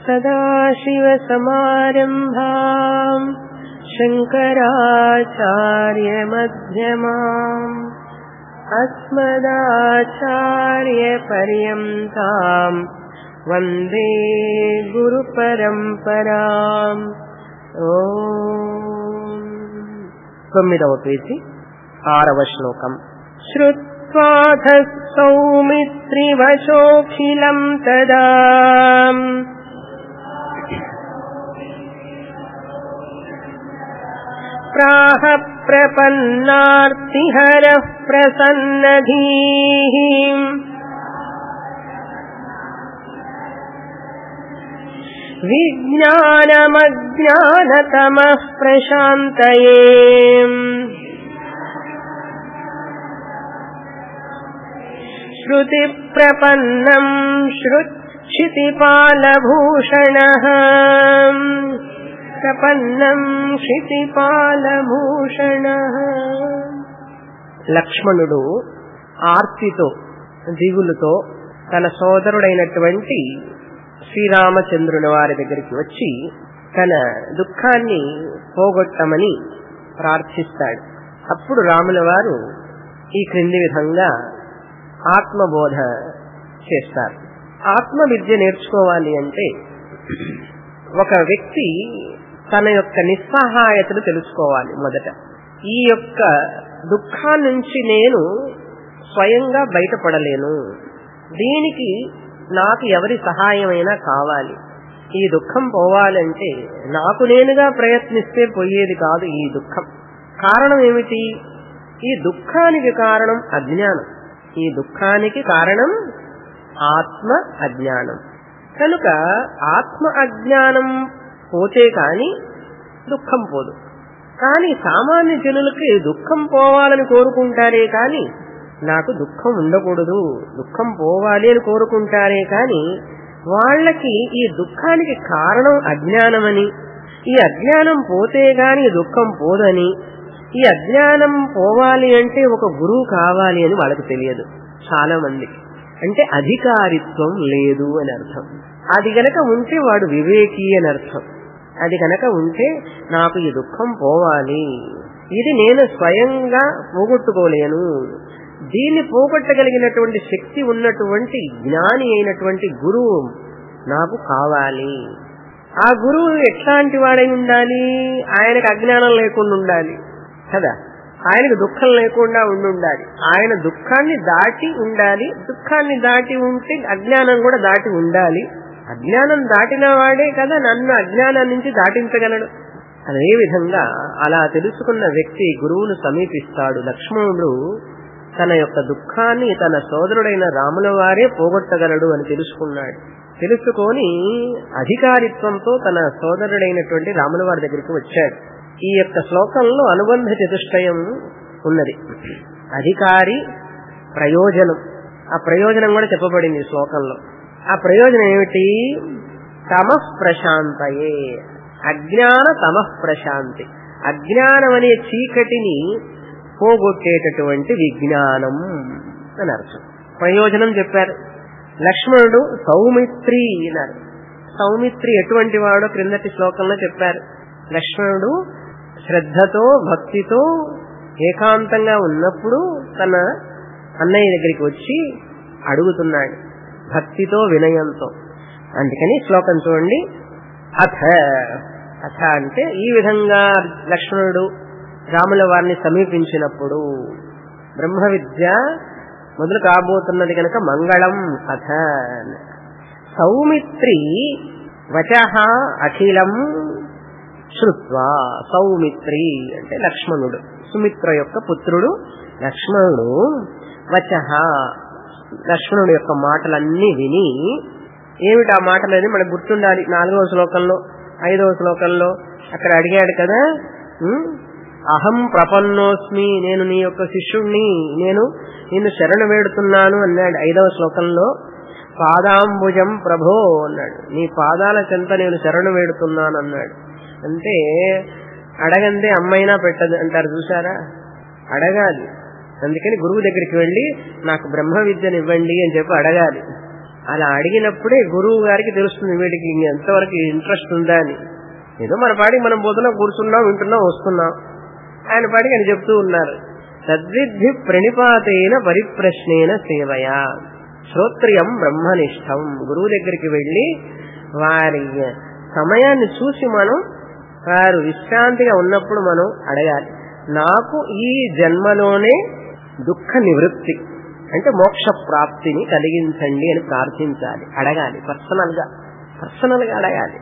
सदाशिवसमारम्भाम् शङ्कराचार्यमध्यमाम् अस्मदाचार्यपर्यन्ताम् वन्दे गुरुपरम्पराम्। तొమ్మిదవ పేజీ 6వ శ్లోకం. శ్రుత్వాథ సౌమిత్రివచోఖిలం తదా ప్రాహ ప్రపన్నార్తిహరః ప్రసన్నధీః విజ్ఞానమజ్ఞానతమః ప్రశాంతయే శృతి ప్రపన్నం క్షితిపాలభూషణః ప్రపన్నం క్షితిపాలభూషణః. లక్ష్మణుడు ఆర్తితో దిగులుతో తన సోదరుడైనటువంటి శ్రీరామచంద్రుని వారి దగ్గరికి వచ్చి తన దుఃఖాన్ని పోగొట్టమని ప్రార్థిస్తాడు. అప్పుడు రాముల వారు ఈ క్రింది విధంగా ఆత్మబోధ చేస్తారు. ఆత్మ విద్య నేర్చుకోవాలి అంటే ఒక వ్యక్తి తన యొక్క నిస్సహాయతను తెలుసుకోవాలి. మొదట ఈ యొక్క దుఃఖం నుంచి నేను స్వయంగా బయటపడలేను, దీనికి నాకు ఎవరి సహాయమైనా కావాలి. ఈ దుఃఖం పోవాలంటే నాకు నేనుగా ప్రయత్నిస్తే పోయేది కాదు. ఈ దుఃఖం కారణం ఏమిటి? ఈ దుఃఖానికి కారణం అజ్ఞానం. ఈ దుఃఖానికి కారణం ఆత్మ అజ్ఞానం. కనుక ఆత్మ అజ్ఞానం పోతే కాని దుఃఖం పోదు. కానీ సామాన్య జనులకి దుఃఖం పోవాలని కోరుకుంటారే కానీ నాకు దుఃఖం ఉండకూడదు, దుఃఖం పోవాలి అని కోరుకుంటారే కానీ వాళ్ళకి ఈ దుఃఖానికి కారణం అజ్ఞానమని, ఈ అజ్ఞానం పోతే గాని దుఃఖం పోదని, ఈ అజ్ఞానం పోవాలి అంటే ఒక గురువు కావాలి అని వాళ్ళకి తెలియదు చాలా మందికి. అంటే అధికారిత్వం లేదు అని అర్థం. అది గనక ఉంటే వాడు వివేకి అని అర్థం. అది గనక ఉంటే నాకు ఈ దుఃఖం పోవాలి, ఇది నేను స్వయంగా పోగొట్టుకోలేను, దీన్ని పోగొట్టగలిగినటువంటి శక్తి ఉన్నటువంటి జ్ఞాని అయినటువంటి గురువు నాకు కావాలి. ఆ గురువు ఎట్లాంటి వాడై ఉండాలి? ఆయనకు అజ్ఞానం లేకుండా ఉండాలి కదా, ఆయనకు దుఃఖం లేకుండా ఉండాలి, ఆయన దుఃఖాన్ని దాటి ఉండాలి. దుఃఖాన్ని దాటి ఉంటే అజ్ఞానం కూడా దాటి ఉండాలి. అజ్ఞానం దాటిన వాడే కదా నన్ను అజ్ఞానం నుంచి దాటించగలడు. అదే విధంగా అలా తెలుసుకున్న వ్యక్తి గురువును సమీపిస్తాడు. లక్ష్మణుడు తన యొక్క దుఃఖాన్ని తన సోదరుడైన రాముల వారే పోగొట్టగలడు అని తెలుసుకున్నాడు. తెలుసుకొని అధికారిత్వంతో తన సోదరుడైనటువంటి రాముల వారి దగ్గరికి వచ్చాడు. ఈ యొక్క శ్లోకంలో అనుబంధ చతుష్టయం ఉన్నది. అధికారి, ప్రయోజనం. ఆ ప్రయోజనం కూడా చెప్పబడింది ఈ శ్లోకంలో. ఆ ప్రయోజనం ఏమిటి? తమః ప్రశాంతయే, అజ్ఞాన తమః ప్రశాంతి. అజ్ఞానం అనే చీకటిని పోగొట్టేటటువంటి విజ్ఞానం అని అర్థం. ప్రయోజనం చెప్పారు. లక్ష్మణుడు సౌమిత్రి అన్నారు. సౌమిత్రి ఎటువంటి వాడో క్రిందటి శ్లోకంలో చెప్పారు. లక్ష్మణుడు శ్రద్ధతో భక్తితో ఏకాంతంగా ఉన్నప్పుడు తన అన్నయ్య దగ్గరికి వచ్చి అడుగుతున్నాడు, భక్తితో వినయంతో. అందుకని శ్లోకం చూడండి. అథ అథ అంటే ఈ విధంగా లక్ష్మణుడు రాముల వారిని సమీపించినప్పుడు బ్రహ్మ విద్య మొదలు కాబోతున్నది కనుక మంగళం. అథ సౌమిత్రి వచః అఖిలం శ్రుత్వా. సౌమిత్రి అంటే లక్ష్మణుడు, సుమిత్ర యొక్క పుత్రుడు లక్ష్మణుడు. వచః లక్ష్మణుడు యొక్క మాటలన్నీ విని, ఏమిటి ఆ మాటలని మనకు గుర్తుండాలి. 4వ శ్లోకంలో 5వ శ్లోకంలో అక్కడ అడిగాడు కదా, అహం ప్రపన్నోస్మి, నేను నీ యొక్క శిష్యుణ్ణి, నేను నిన్ను శరణు వేడుతున్నాను అన్నాడు 5వ శ్లోకంలో. పాదాంబుజం ప్రభో అన్నాడు, నీ పాదాల చెంత నేను శరణు వేడుతున్నాను అన్నాడు. అంటే అడగందే అమ్మైనా పెట్టదు అంటారు చూసారా, అడగాలి. అందుకని గురువు దగ్గరికి వెళ్ళి నాకు బ్రహ్మ విద్యను ఇవ్వండి అని చెప్పి అడగాలి. అలా అడిగినప్పుడే గురువు గారికి తెలుస్తుంది వీడికి ఎంతవరకు ఇంట్రెస్ట్ ఉందా అని. ఏదో మన పాడికి మనం పోతున్నాం, కూర్చున్నాం, వింటున్నాం, వస్తున్నాం. ఆయన పాడికి ఆయన చెప్తూ ఉన్నారు. తద్విద్ధి ప్రణిపాతేన పరిప్రశ్నేన సేవయా శ్రోత్రియం బ్రహ్మనిష్టం. గురువు దగ్గరికి వెళ్లి వారి సమయాన్ని చూసి మనం వారు విశ్రాంతిగా ఉన్నప్పుడు మనం అడగాలి. నాకు ఈ జన్మలోనే దుఃఖ నివృత్తి అంటే మోక్ష ప్రాప్తిని కలిగించండి అని ప్రార్థించాలి, అడగాలి. పర్సనల్ గా అడగాలి.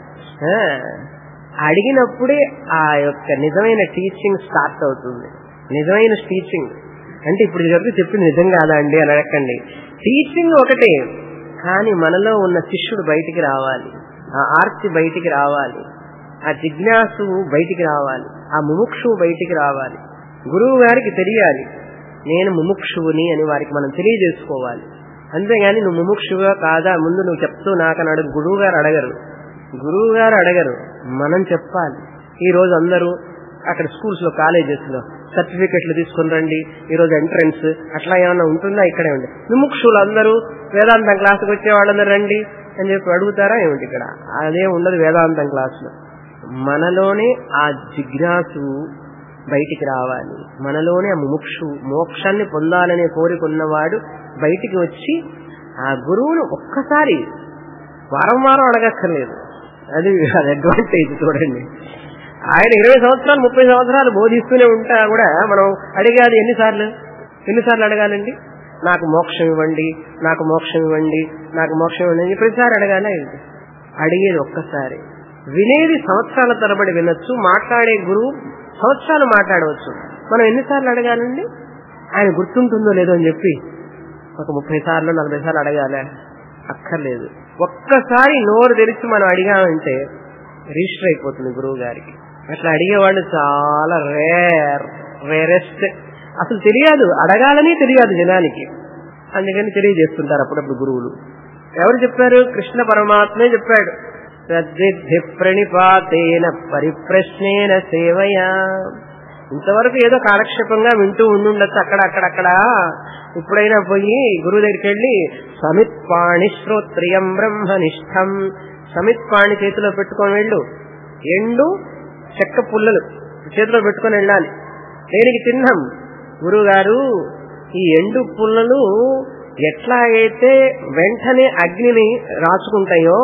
అడిగినప్పుడే ఆ యొక్క నిజమైన టీచింగ్ స్టార్ట్ అవుతుంది. నిజమైన టీచింగ్ అంటే ఇప్పుడు వరకు చెప్పింది నిజం కాదా అండి అని అడగండి. టీచింగ్ ఒకటే, కానీ మనలో ఉన్న శిష్యుడు బయటికి రావాలి, ఆ ఆర్తి బయటికి రావాలి, ఆ జిజ్ఞాసు బయటికి రావాలి, ఆ ముముక్షువు బయటికి రావాలి. గురువు గారికి తెలియాలి నేను ముముక్షువుని అని వారికి మనం తెలియజేసుకోవాలి. అంతేగాని నువ్వు ముముక్షువుగా కాదా ముందు నువ్వు చెప్తూ నాకని అడుగు. గురువు గారు అడగరు, మనం చెప్పాలి. ఈ రోజు అందరూ అక్కడ స్కూల్స్ లో కాలేజెస్ లో సర్టిఫికెట్లు తీసుకుని రండి, ఈ రోజు ఎంట్రన్స్ అట్లా ఏమన్నా ఉంటుందా? ఇక్కడే ఉంది. ముముక్షులు అందరూ వేదాంతం క్లాసుకు వచ్చే వాళ్ళందరూ రండి అని చెప్పి అడుగుతారా ఏమిటి? ఇక్కడ అదే ఉండదు వేదాంతం క్లాసులో. మనలోనే ఆ జిజ్ఞాసు బయటికి రావాలి, మనలోనే ఆ ముముక్షు మోక్షాన్ని పొందాలనే కోరికున్నవాడు బయటికి వచ్చి ఆ గురువును ఒక్కసారి వారం అడగక్కర్లేదు. అది అడ్వాంటేజ్ చూడండి. ఆయన 20 సంవత్సరాలు 30 సంవత్సరాలు బోధిస్తూనే ఉంటా కూడా మనం అడిగాలి ఎన్నిసార్లు అడగాలండి? నాకు మోక్షం ఇవ్వండి, నాకు మోక్షం ఇవ్వండి, నాకు మోక్షం ఇవ్వండి ప్రతిసారి అడగాలా ఏంటి? అడిగేది ఒక్కసారి. వినేది సంవత్సరాల తరబడి వినొచ్చు, మాట్లాడే గురువు సంవత్సరాలు మాట్లాడవచ్చు. మనం ఎన్నిసార్లు అడగాలండి? ఆయన గుర్తుంటుందో లేదో అని చెప్పి ఒక 30 సార్లు 40 సార్లు అడగాలే? అక్కర్లేదు. ఒక్కసారి నోరు తెరిచి మనం అడిగామంటే రిజిస్టర్ అయిపోతుంది గురువు గారికి. అట్లా అడిగేవాళ్ళు చాలా రేరెస్ట్. అసలు తెలియదు, అడగాలని తెలియదు జనానికి, అందుకని తెలియజేస్తుంటారు అప్పుడప్పుడు గురువులు. ఎవరు చెప్పారు? కృష్ణ పరమాత్మే చెప్పాడు. తద్విద్ధి ప్రణిపాతేన పరిప్రశ్నేన సేవయా. ఇంతవరకు ఏదో కాలక్షేపంగా వింటూ ఉండుండొచ్చు అక్కడ. ఇప్పుడైనా పోయి గురువు దగ్గరికి వెళ్ళి సమిత్పాణి శ్రోత్రియం బ్రహ్మనిష్టం, సమిత్పాణి చేతిలో పెట్టుకొని వెళ్ళు. ఎండు చెక్క పుల్లలు చేతిలో పెట్టుకొని వెళ్ళాలి. దేనికి చిహ్నం? గురువు గారు ఈ ఎండు పుల్లలు ఎట్లా అయితే వెంటనే అగ్నిని రాచుకుంటాయో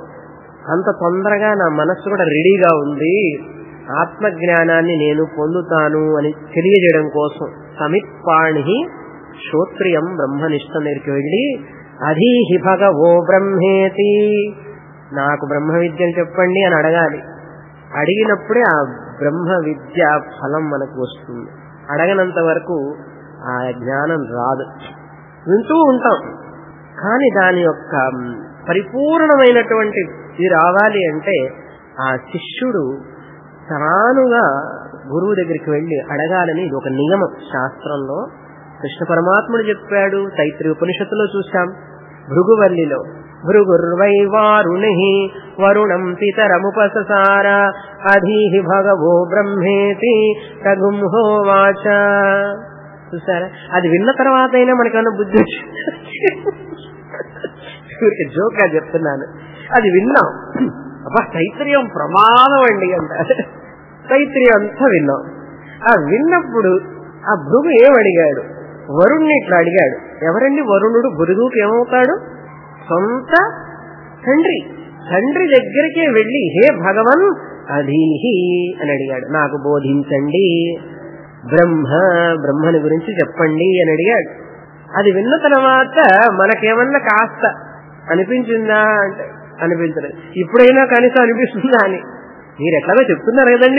అంత తొందరగా నా మనస్సు కూడా రెడీగా ఉంది, ఆత్మజ్ఞానాన్ని నేను పొందుతాను అని తెలియజేయడం కోసం సమిత్పాణి శ్రోత్రియం బ్రహ్మనిష్టం దగ్గరికి వెళ్ళి అధీహి భగవో బ్రహ్మేతి, నాకు బ్రహ్మ విద్యను చెప్పండి అని అడగాలి. అడిగినప్పుడే ఆ బ్రహ్మ విద్య ఫలం మనకు వస్తుంది. అడగనంత వరకు ఆ జ్ఞానం రాదు. వింటూ ఉంటాం, కానీ దాని యొక్క పరిపూర్ణమైనటువంటి ఇది రావాలి అంటే ఆ శిష్యుడు తానుగా గురువు దగ్గరికి వెళ్లి అడగాలని ఇది ఒక నియమం శాస్త్రంలో. కృష్ణ పరమాత్ముడు చెప్పాడు, తైత్రీయ ఉపనిషత్తులో చూశాం. భృగువల్లిలో భృగుర్వై వారుణి వరుణం పితరముపససార అధీహి భగవో బ్రహ్మేతి రఘుంహోవాచ. చూసారా? అది విన్న తర్వాత అయినా మనకన్నా బుద్ధి జోక్గా చెప్తున్నాను. అది విన్నాం, అబ్బా తైత్రీయం ప్రమాదం అండి అంటారు. తైత్రీయం అంతా విన్నాం. ఆ విన్నప్పుడు ఆ భృగు ఏమడిగాడు? వరుణ్ణి ఇట్లా అడిగాడు. ఎవరండి వరుణుడు? భృగుకి ఏమవుతాడు? సొంత తండ్రి దగ్గరికే వెళ్లి హే భగవన్ అధీహి అని అడిగాడు, నాకు బోధించండి, బ్రహ్మని గురించి చెప్పండి అని అడిగాడు. అది విన్న తర్వాత మనకేమన్నా కాస్త అనిపించిందా అంటే అనిపించలేదు. ఇప్పుడైనా కనీసం అనిపిస్తుందా అని. మీరు ఎట్లాగో చెప్తున్నారు కదండి,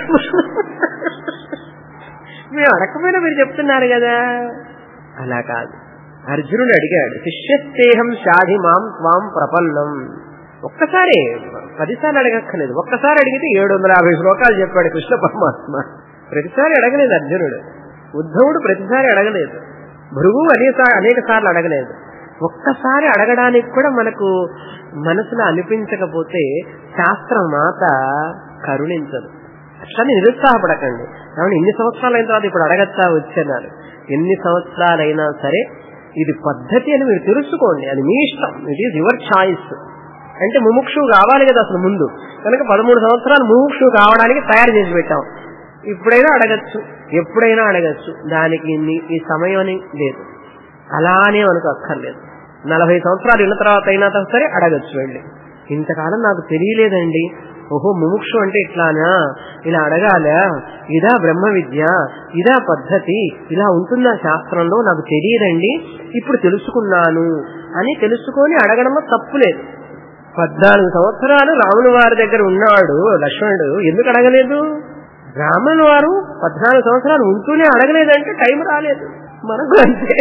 మేము అడగకపోయినా మీరు చెప్తున్నారు కదా. అలా కాదు. అర్జునుడు అడిగాడు, శిష్యస్తేహం షాధి మాం త్వాం ప్రపన్నం. ఒక్కసారి 10 సార్లు అడగక్కర్లేదు. ఒక్కసారి అడిగితే 750 శ్లోకాలు చెప్పాడు కృష్ణ పరమాత్మ. ప్రతిసారి అడగలేదు అర్జునుడు. ఉద్ధవుడు ప్రతిసారి అడగలేదు. భృగు అనేక సార్లు అడగలేదు. ఒక్కసారి అడగడానికి కూడా మనకు మనసులో అనిపించకపోతే శాస్త్రం మాత కరుణించదు. అట్లని నిరుత్సాహపడకండి. కాబట్టి ఇన్ని సంవత్సరాలు అయిన తర్వాత ఇప్పుడు అడగచ్చా వచ్చన్నారు. ఎన్ని సంవత్సరాలైనా సరే ఇది పద్ధతి అని మీరు తెలుసుకోండి, అది మీ ఇష్టం, ఇట్ ఈజ్ యువర్ చాయిస్. అంటే ముముక్షువు కావాలి కదా అసలు ముందు, కనుక 13 సంవత్సరాలు ముముక్షువు కావడానికి తయారు చేసి పెట్టాం. ఇప్పుడైనా అడగచ్చు, ఎప్పుడైనా అడగచ్చు, దానికి ఈ సమయం అని లేదు. అలానే మనకు అక్కర్లేదు. 40 సంవత్సరాలు ఇళ్ళ తర్వాత అయినా సరే అడగచ్చు వెళ్ళి, ఇంతకాలం నాకు తెలియలేదండి, ఓహో ముముక్షు అంటే ఇట్లానా, ఇలా అడగాలా, ఇదా బ్రహ్మ విద్య, ఇదా పద్ధతి, ఇలా ఉంటుందా శాస్త్రంలో, నాకు తెలియదండి, ఇప్పుడు తెలుసుకున్నాను అని తెలుసుకొని అడగడంలో తప్పులేదు. 14 సంవత్సరాలు రాముల వారి దగ్గర ఉన్నాడు లక్ష్మణుడు, ఎందుకు అడగలేదు? రాముల వారు 14 సంవత్సరాలు ఉంటూనే అడగలేదంటే టైం రాలేదు. మనకు అంతే,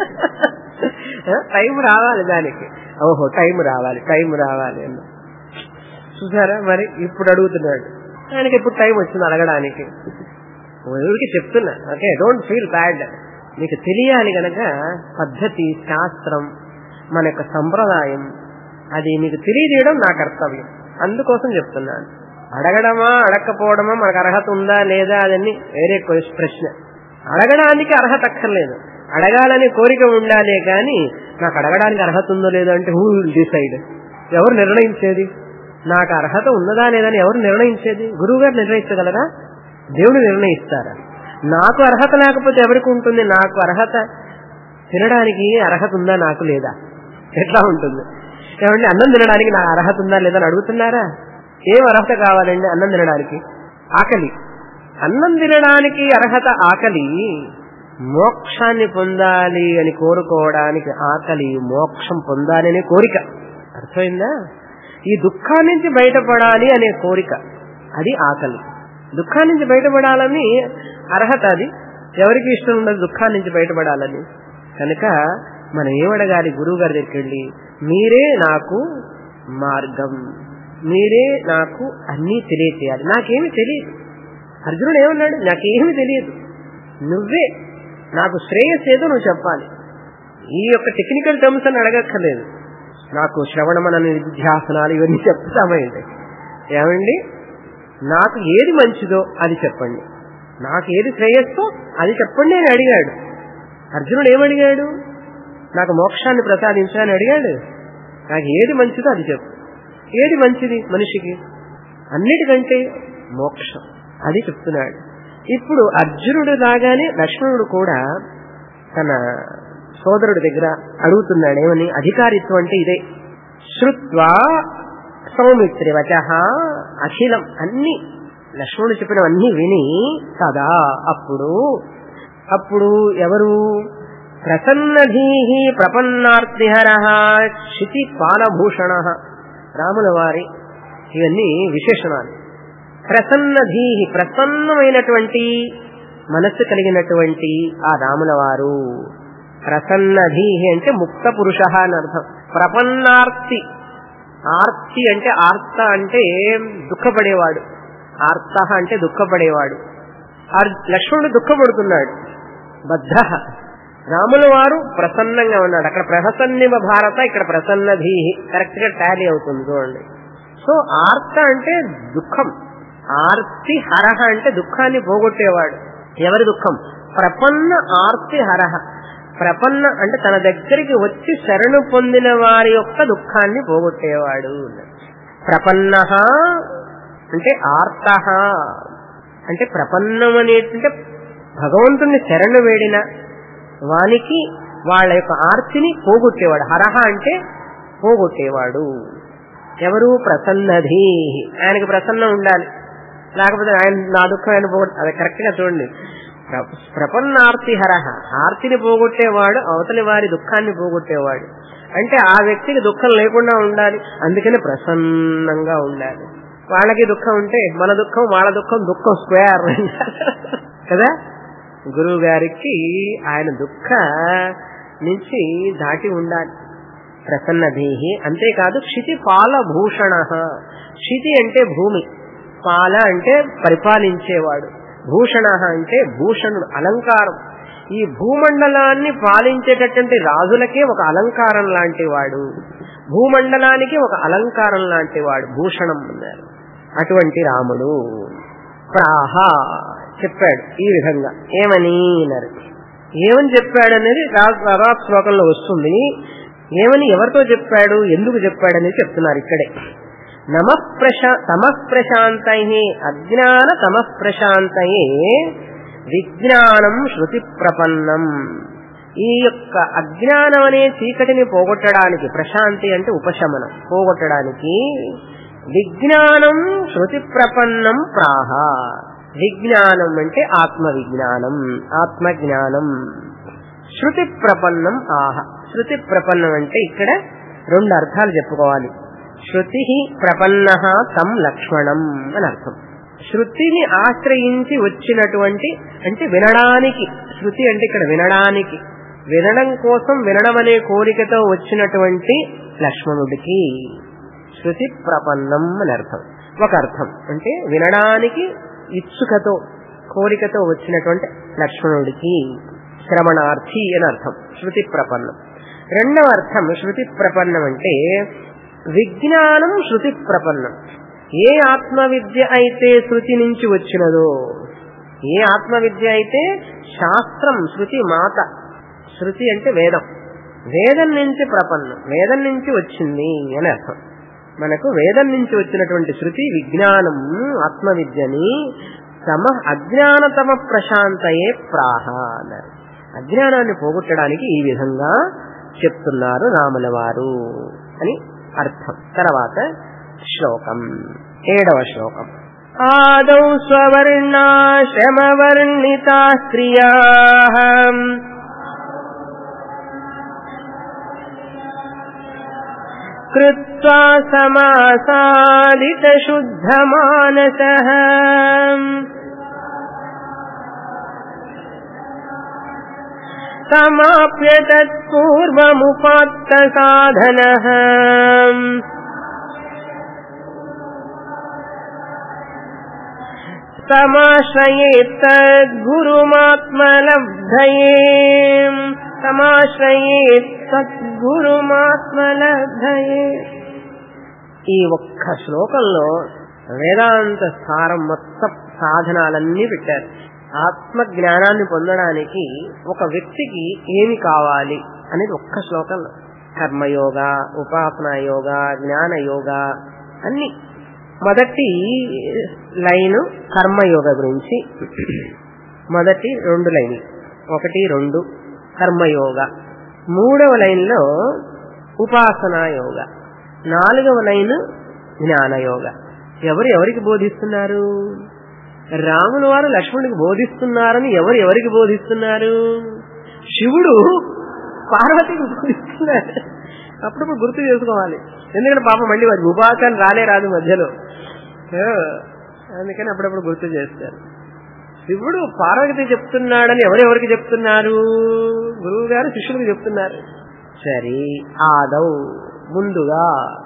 టైం రావాలి దానికి. ఓహో టైం రావాలి అన్న చూసారా. మరి ఇప్పుడు అడుగుతున్నాడు, ఆయనకి ఎప్పుడు టైం వచ్చింది అడగడానికి? ఎవరికి చెప్తున్నా, ఓకే, డోంట్ ఫీల్ బ్యాడ్. మీకు తెలియాలి కనుక పద్ధతి, శాస్త్రం, మన యొక్క సంప్రదాయం, అది మీకు తెలియజేయడం నా కర్తవ్యం. అందుకోసం చెప్తున్నాను. అడగడమా అడగకపోవడమా, మనకు అర్హత ఉందా లేదా అదని వేరే ప్రశ్న. అడగడానికి అర్హత అక్కర్లేదు, అడగాలని కోరిక ఉండాలే కానీ నాకు అడగడానికి అర్హత ఉందో లేదో అంటే హూ విల్ డిసైడ్? ఎవరు నిర్ణయించేది? నాకు అర్హత ఉన్నదా లేదని ఎవరు నిర్ణయించేది? గురువు గారు నిర్ణయించగలరా? దేవుడు నిర్ణయిస్తారా? నాకు అర్హత లేకపోతే ఎవరికి ఉంటుంది? నాకు అర్హత తినడానికి అర్హత ఉందా నాకు లేదా? ఎట్లా ఉంటుంది? ఏమంటే అన్నం తినడానికి నా అర్హత ఉందా లేదా అని అడుగుతున్నారా? ఏం అర్హత కావాలండి అన్నం తినడానికి? ఆకలి. అన్నం తినడానికి అర్హత ఆకలి, మోక్షాన్ని పొందాలి అని కోరుకోవడానికి ఆకలి, మోక్షం పొందాలి అనే కోరిక. అర్థమైందా? ఈ దుఃఖాన్ని నుంచి బయటపడాలి అనే కోరిక, అది ఆకలి. దుఃఖాన్ని నుంచి బయటపడాలని అర్హత, అది ఎవరికి ఇష్టం ఉండదు దుఃఖాన్ని నుంచి బయటపడాలని. కనుక మనం ఏమడగాలి? గురువు గారి దగ్గరికి వెళ్ళి, మీరే నాకు మార్గం, మీరే నాకు అన్నీ తెలియచేయాలి, నాకేమి తెలియదు. అర్జునుడు ఏమన్నాడు? నాకేమీ తెలియదు, నువ్వే నాకు శ్రేయస్ ఏదో నువ్వు చెప్పాలి. ఈ యొక్క టెక్నికల్ టర్మ్స్ అని అడగక్కర్లేదు. నాకు శ్రవణమన నిధ్యాసనాలు ఇవన్నీ చెప్తామండి. ఏమండి, నాకు ఏది మంచిదో అది చెప్పండి, నాకు ఏది శ్రేయస్సో అది చెప్పండి అని అడిగాడు. అర్జునుడు ఏమడిగాడు? నాకు మోక్షాన్ని ప్రసాదించని అడిగాడు. నాకు ఏది మంచిదో అది చెప్పు. ఏది మంచిది మనిషికి? అన్నిటికంటే మోక్షం, అది చెప్తున్నాడు. ఇప్పుడు అర్జునుడు లాగానే లక్ష్మణుడు కూడా తన సోదరుడి దగ్గర అడుగుతున్నాడు. ఏమని? అధికారిత్వం అంటే ఇదే. శ్రుత్వా సౌమిత్రి వచః అఖిలం, అన్ని లక్ష్మణుడు చెప్పినవన్నీ విని, కదా అప్పుడు ఎవరు? ప్రసన్నధీహి ప్రపన్నార్తిహరః క్షితి పాలభూషణ, రాముల వారి ఇవన్నీ విశేషణాలు. ప్రసన్నధీహి, ప్రసన్నమైనటువంటి మనస్సు కలిగినటువంటి ఆ రాముల వారు. ప్రసన్నధీహి అంటే ముక్త పురుష అని అర్థం. ప్రపన్నార్తి, ఆర్తి అంటే ఆర్త అంటే దుఃఖపడేవాడు, ఆర్త అంటే దుఃఖపడేవాడు. లక్ష్మణుడు దుఃఖపడుతున్నాడు, బద్ధ. రాముల వారు ప్రసన్నంగా ఉన్నాడు. అక్కడ ప్రసన్నివ భారత, ఇక్కడ ప్రసన్నధీహి, కరెక్ట్ గా టాలీ అవుతుంది చూడండి. సో ఆర్త అంటే దుఃఖం, ఆర్తి హరహ అంటే దుఃఖాన్ని పోగొట్టేవాడు. ఎవరి దుఃఖం? ప్రపన్న ఆర్తి హరహ. ప్రపన్న అంటే తన దగ్గరికి వచ్చి శరణు పొందిన వారి యొక్క దుఃఖాన్ని పోగొట్టేవాడు. ప్రపన్న అంటే ఆర్త అంటే ప్రపన్నం అనేటంటే భగవంతుని శరణు వేడిన వానికి వాళ్ళ యొక్క ఆర్తిని పోగొట్టేవాడు. హరహ అంటే పోగొట్టేవాడు. ఎవరు? ప్రసన్నధీ. ఆయనకి ప్రసన్నం ఉండాలి, లేకపోతే ఆయన నా దుఃఖం ఆయన పోగొట్టు. అది కరెక్ట్ గా చూడండి. ప్రపన్నార్తి హరహ, ఆర్తిని పోగొట్టేవాడు, అవతలి వారి దుఃఖాన్ని పోగొట్టేవాడు. అంటే ఆ వ్యక్తికి దుఃఖం లేకుండా ఉండాలి, అందుకని ప్రసన్నంగా ఉండాలి. వాళ్ళకి దుఃఖం ఉంటే మన దుఃఖం వాళ్ళ దుఃఖం, దుఃఖం స్క్వేర్ కదా. గురువు గారికి ఆయన దుఃఖ నుంచి దాటి ఉండాలి. ప్రసన్నధీహి. అంతేకాదు క్షితి పాలభూషణ. క్షితి అంటే భూమి, పాల అంటే పరిపాలించేవాడు, భూషణ అంటే భూషణుడు, అలంకారం. ఈ భూమండలాన్ని పాలించేటటువంటి రాజులకే ఒక అలంకారం లాంటి వాడు, భూమండలానికి ఒక అలంకారం లాంటి వాడు, భూషణం అన్నారు. అటువంటి రాముడు ప్రాహ చెప్పాడు ఈ విధంగా. ఏమని అన్నారు? ఏమని చెప్పాడనేది తర్వాత శ్లోకంలో వస్తుంది. ఏమని ఎవరితో చెప్పాడు, ఎందుకు చెప్పాడనేది చెప్తున్నారు ఇక్కడే. తమః ప్రశాంతయే అజ్ఞాన తమః ప్రశాంతయే విజ్ఞానం శృతి ప్రపన్నం. ఈ యొక్క అజ్ఞానం అనే చీకటిని పోగొట్టడానికి, ప్రశాంతి అంటే ఉపశమనం, పోగొట్టడానికి విజ్ఞానం శృతి ప్రపన్నం ప్రాహ. విజ్ఞానం అంటే ఆత్మ విజ్ఞానం, ఆత్మజ్ఞానం. శృతి ప్రపన్నం ఆహ. శృతి ప్రపన్నం అంటే ఇక్కడ రెండు అర్థాలు చెప్పుకోవాలి. శృతి ప్రపన్న తం లక్ష్మణం అని అర్థం. శృతిని ఆశ్రయించి వచ్చినటువంటి అంటే వినడానికి, శృతి అంటే ఇక్కడ వినడానికి, వినడం కోసం వినడం అనే కోరికతో వచ్చినటువంటి లక్ష్మణుడికి శృతి ప్రపన్నం అని అర్థం. ఒక అర్థం అంటే వినడానికి ఇచ్చుకతో కోరికతో వచ్చినటువంటి లక్ష్మణుడికి శ్రవణార్థి అని అర్థం శృతి ప్రపన్నం. రెండవ అర్థం శృతి ప్రపన్నం అంటే విజ్ఞానం శృతి ప్రపన్నం. ఏ ఆత్మవిద్య అయితే శృతి నుంచి వచ్చినదో, ఏ ఆత్మవిద్య అయితే శాస్త్రం శృతి మాత, శృతి అంటే వేదం, వేదం నుంచి ప్రపన్నం, వేదం నుంచి వచ్చింది అని అర్థం. మనకు వేదం నుంచి వచ్చినటువంటి శృతి విజ్ఞానం ఆత్మవిద్యని అజ్ఞానతమ ప్రశాంతయే ప్రాహ అన్నారు. అజ్ఞానాన్ని పోగొట్టడానికి ఈ విధంగా చెప్తున్నారు రాముల వారు అని అర్థం. తర్వాత శ్లోకం 7వ శ్లోకం. ఆదౌ స్వవర్ణాశ్రమవర్ణితా స్త్రియాః కృత్వా సమాసాదిత శుద్ధమానసః సమాప్య తత్పూర్వముపాత్త సాధనః సమాశ్రయేత్ తద్గురుమాత్మలబ్ధయే. సమాశ్రయేత్ తద్గురుమాత్మలబ్ధయే. ఈ ఒక్క శ్లోకంలో వేదాంత సారం మొత్తం సాధనాలన్నీ పెట్టారు. ఆత్మ జ్ఞానాన్ని పొందడానికి ఒక వ్యక్తికి ఏమి కావాలి అనేది ఒక్క శ్లోకంలో. కర్మయోగ, ఉపాసనా యోగ, జ్ఞాన యోగ అన్ని. మొదటి లైను కర్మయోగ గురించి, మొదటి 2 లైన్లు 1, 2 కర్మయోగ. 3వ లైన్లో ఉపాసనా యోగ. 4వ లైన్ జ్ఞానయోగ. ఎవరికి బోధిస్తున్నారు? రాముల వారు లక్ష్మణుడికి బోధిస్తున్నారని ఎవరికి బోధిస్తున్నారు? శివుడు పార్వతికి బోధిస్తున్నారు. అప్పుడప్పుడు గుర్తు చేసుకోవాలి. ఎందుకంటే పాపం మళ్ళీ వారికి ఉపాసన రాదు మధ్యలో, అందుకని అప్పుడప్పుడు గుర్తు చేస్తారు. శివుడు పార్వతికి చెప్తున్నాడని ఎవరికి చెప్తున్నారు? గురువు గారు శిష్యుడికి చెప్తున్నారు. సరే, ఆదౌ ముందుగా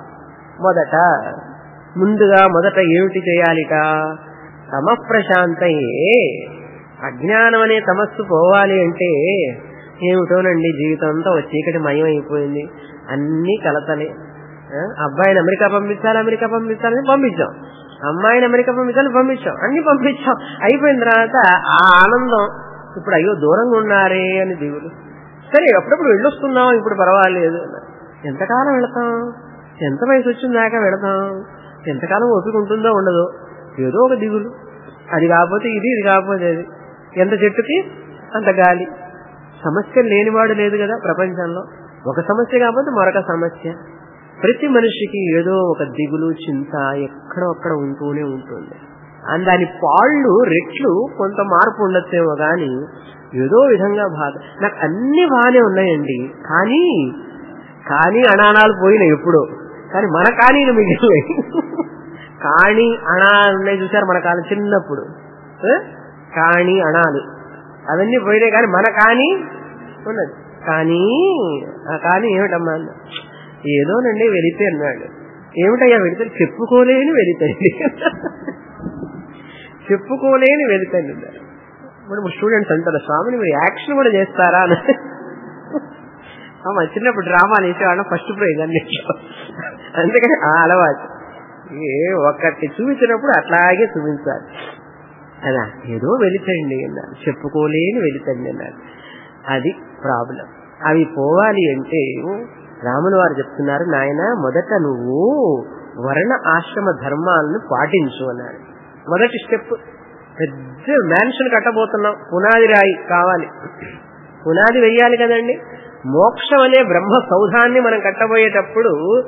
మొదట ఏమిటి చేయాలిట? తమః ప్రశాంతయే. అజ్ఞానం అనే తమస్సు పోవాలి అంటే ఏమిటోనండి, జీవితం అంతా చీకటి మయం అయిపోయింది, అన్ని కలతలే. అబ్బాయిని అమెరికా పంపించాలని పంపించాం, అమ్మాయిని అమెరికా పంపించాం, అన్ని పంపించాం. అయిపోయిన తర్వాత ఆ ఆనందం ఇప్పుడు అయ్యో దూరంగా ఉన్నారే అని దిగులు. సరే అప్పుడప్పుడు వెళ్ళొస్తున్నాం, ఇప్పుడు పర్వాలేదు. ఎంతకాలం వెళతాం? ఎంత వయసు వచ్చిందాకా వెళతాం? ఎంతకాలం ఓపిక ఉంటుందో ఉండదో, ఏదో ఒక దిగులు. అది కాకపోతే ఇది కాకపోతే అది. ఎంత చెట్టుకి అంత గాలి. సమస్య లేనివాడు లేదు కదా ప్రపంచంలో. ఒక సమస్య కాకపోతే మరొక సమస్య. ప్రతి మనిషికి ఏదో ఒక దిగులు, చింత ఎక్కడొక్కడ ఉంటూనే ఉంటుంది. దాని పాళ్ళు రెట్లు కొంత మార్పు ఉండొచ్చేమో గాని ఏదో విధంగా బాధ. నాకు అన్ని బాగానే ఉన్నాయండి, కానీ అనానాలు పోయినాయి ఎప్పుడో. కానీ మన కానీలు మిగిలినాయి. కాణి అణాలు ఉన్నాయి చూసారు మన కాలం చిన్నప్పుడు. కాణి అణాలు అవన్నీ పోయినాయి, కానీ మన కాని ఉన్నది. కానీ ఏమిటమ్మా అన్న? ఏదోనండి వెళితే అన్నాడు. ఏమిటయ్యా వెళితే? చెప్పుకోలేని వెళితండి. చెప్పుకోలేని వెళితండి అన్నారు. ఇప్పుడు స్టూడెంట్స్ అంటారు, స్వామిని మీరు యాక్షన్ కూడా చేస్తారా అని. చిన్నప్పుడు డ్రామా వేసేవాళ్ళం, ఫస్ట్ ప్రైజ్ అన్ని. అందుకని ఆ అలవాటు ఒకటి చూపించినప్పుడు అట్లాగే చూపించాలి కదా. ఏదో వెళితండి అన్నారు, చెప్పుకోలేని వెళితండి అన్నారు. అది ప్రాబ్లం. అవి పోవాలి అంటే రాముల వారు చెప్తున్నారు, నాయన మొదట నువ్వు వర్ణ ఆశ్రమ ధర్మాలను పాటించు అన్నారు. మొదటి స్టెప్. పెద్ద మ్యాన్షన్ కట్టబోతున్నాం, పునాది రాయి కావాలి, పునాది వెయ్యాలి కదండి. మోక్షం అనే బ్రహ్మ సౌధాన్ని మనం కట్టబోయేటప్పుడు,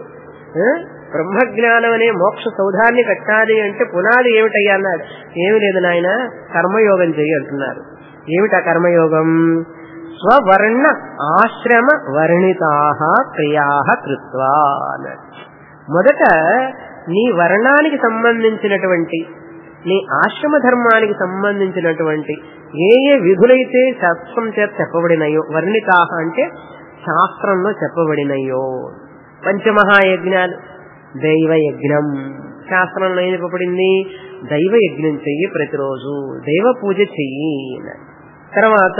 బ్రహ్మజ్ఞానం అనే మోక్ష సౌధాన్ని కట్టాలి అంటే పునాది ఏమిటయ్యా అన్నాడు. ఏమి లేదు నాయన, కర్మయోగం చెయ్యి అంటున్నారు. ఏమిటా కర్మయోగం? స్వవర్ణ ఆశ్రమ వర్ణితాః క్రియాః కృత్వా అన్నాడు. మొదట నీ వర్ణానికి సంబంధించినటువంటి, నీ ఆశ్రమ ధర్మానికి సంబంధించినటువంటి ఏ ఏ విధులైతే శాస్త్రం చేత చెప్పబడినయో, వర్ణితాః అంటే శాస్త్రంలో చెప్పబడినయో, పంచమహాయజ్ఞాలు, దైవయజ్ఞం శాస్త్రంలో ఏం చెప్పబడింది? దైవయజ్ఞం చెయ్యి, ప్రతిరోజు దైవ పూజ చెయ్యి. తర్వాత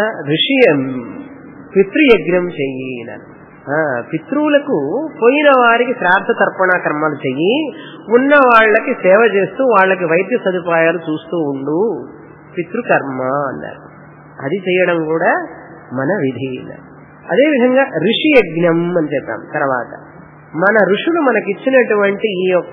పితృయజ్ఞం చెయ్యి. పితృవులకు పోయిన వారికి శ్రాద్ధ తర్పణ కర్మలు చెయ్యి, ఉన్న వాళ్ళకి సేవ చేస్తూ వాళ్ళకి వైద్య సదుపాయాలు చూస్తూ ఉండు, పితృకర్మ అన్నారు. అది చేయడం కూడా మన విధి. అదేవిధంగా ఋషి యజ్ఞం అని చెప్పాం. తర్వాత మన ఋషులు మనకిచ్చినటువంటి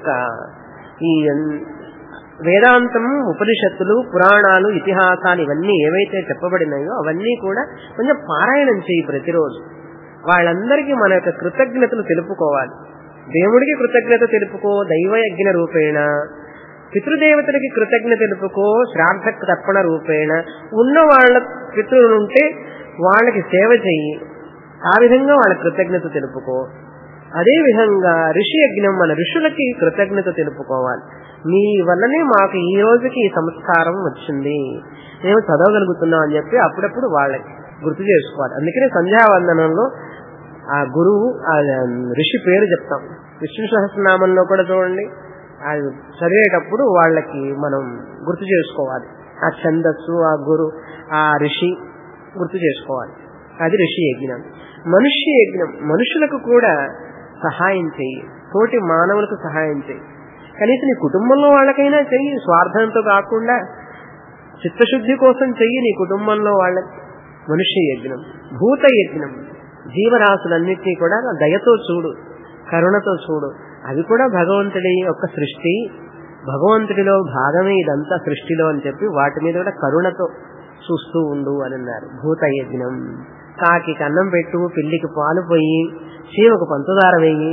ఈ వేదాంతం, ఉపనిషత్తులు, పురాణాలు, ఇతిహాసాలు ఇవన్నీ ఏవైతే చెప్పబడినాయో అవన్నీ కూడా కొంచెం పారాయణం చేయి ప్రతిరోజు. వాళ్ళందరికీ మన యొక్క కృతజ్ఞతలు తెలుపుకోవాలి. దేవుడికి కృతజ్ఞత తెలుపుకో దైవయజ్ఞ రూపేణ, పితృదేవతలకి కృతజ్ఞత తెలుపుకో శ్రాద్ధ తర్పణ రూపేణ, ఉన్న వాళ్ళ పితృలుంటే వాళ్ళకి సేవ చెయ్యి, ఆ విధంగా వాళ్ళ కృతజ్ఞత తెలుపుకో. అదే విధంగా ఋషి యజ్ఞం, మన ఋషులకి కృతజ్ఞత తెలుపుకోవాలి. మీ వల్లనే మాకు ఈ రోజుకి ఈ సంస్కారం వచ్చింది, మేము చదవగలుగుతున్నాం అని చెప్పి అప్పుడప్పుడు వాళ్ళకి గుర్తు చేసుకోవాలి. అందుకనే సంధ్యావందనంలో ఆ గురువు, ఆ ఋషి పేరు చెప్తాం. విష్ణు సహస్రనామంలో కూడా చూడండి, అది చదివేటప్పుడు వాళ్ళకి మనం గుర్తు చేసుకోవాలి. ఆ ఛందస్సు, ఆ గురు, ఆ ఋషి గుర్తు చేసుకోవాలి. అది ఋషి యజ్ఞం. మనుష్య యజ్ఞం, మనుషులకు కూడా సహాయం చెయ్యి, తోటి మానవులకు సహాయం చెయ్యి. కనీసం నీ కుటుంబంలో వాళ్ళకైనా చెయ్యి, స్వార్థంతో కాకుండా చిత్తశుద్ధి కోసం చెయ్యి నీ కుటుంబంలో వాళ్ళకి. మనుష్య యజ్ఞం. భూత యజ్ఞం, జీవరాశులన్నింటినీ కూడా దయతో చూడు, కరుణతో చూడు. అది కూడా భగవంతుడి యొక్క సృష్టి, భగవంతుడిలో భాగమే ఇదంతా సృష్టిలో అని చెప్పి వాటి మీద కూడా కరుణతో చూస్తూ ఉండు అని అన్నారు. భూత యజ్ఞం. కాకి అన్నం పెట్టు, పిల్లికి పాలు పోయి, చీమకు పంచదార వేయి,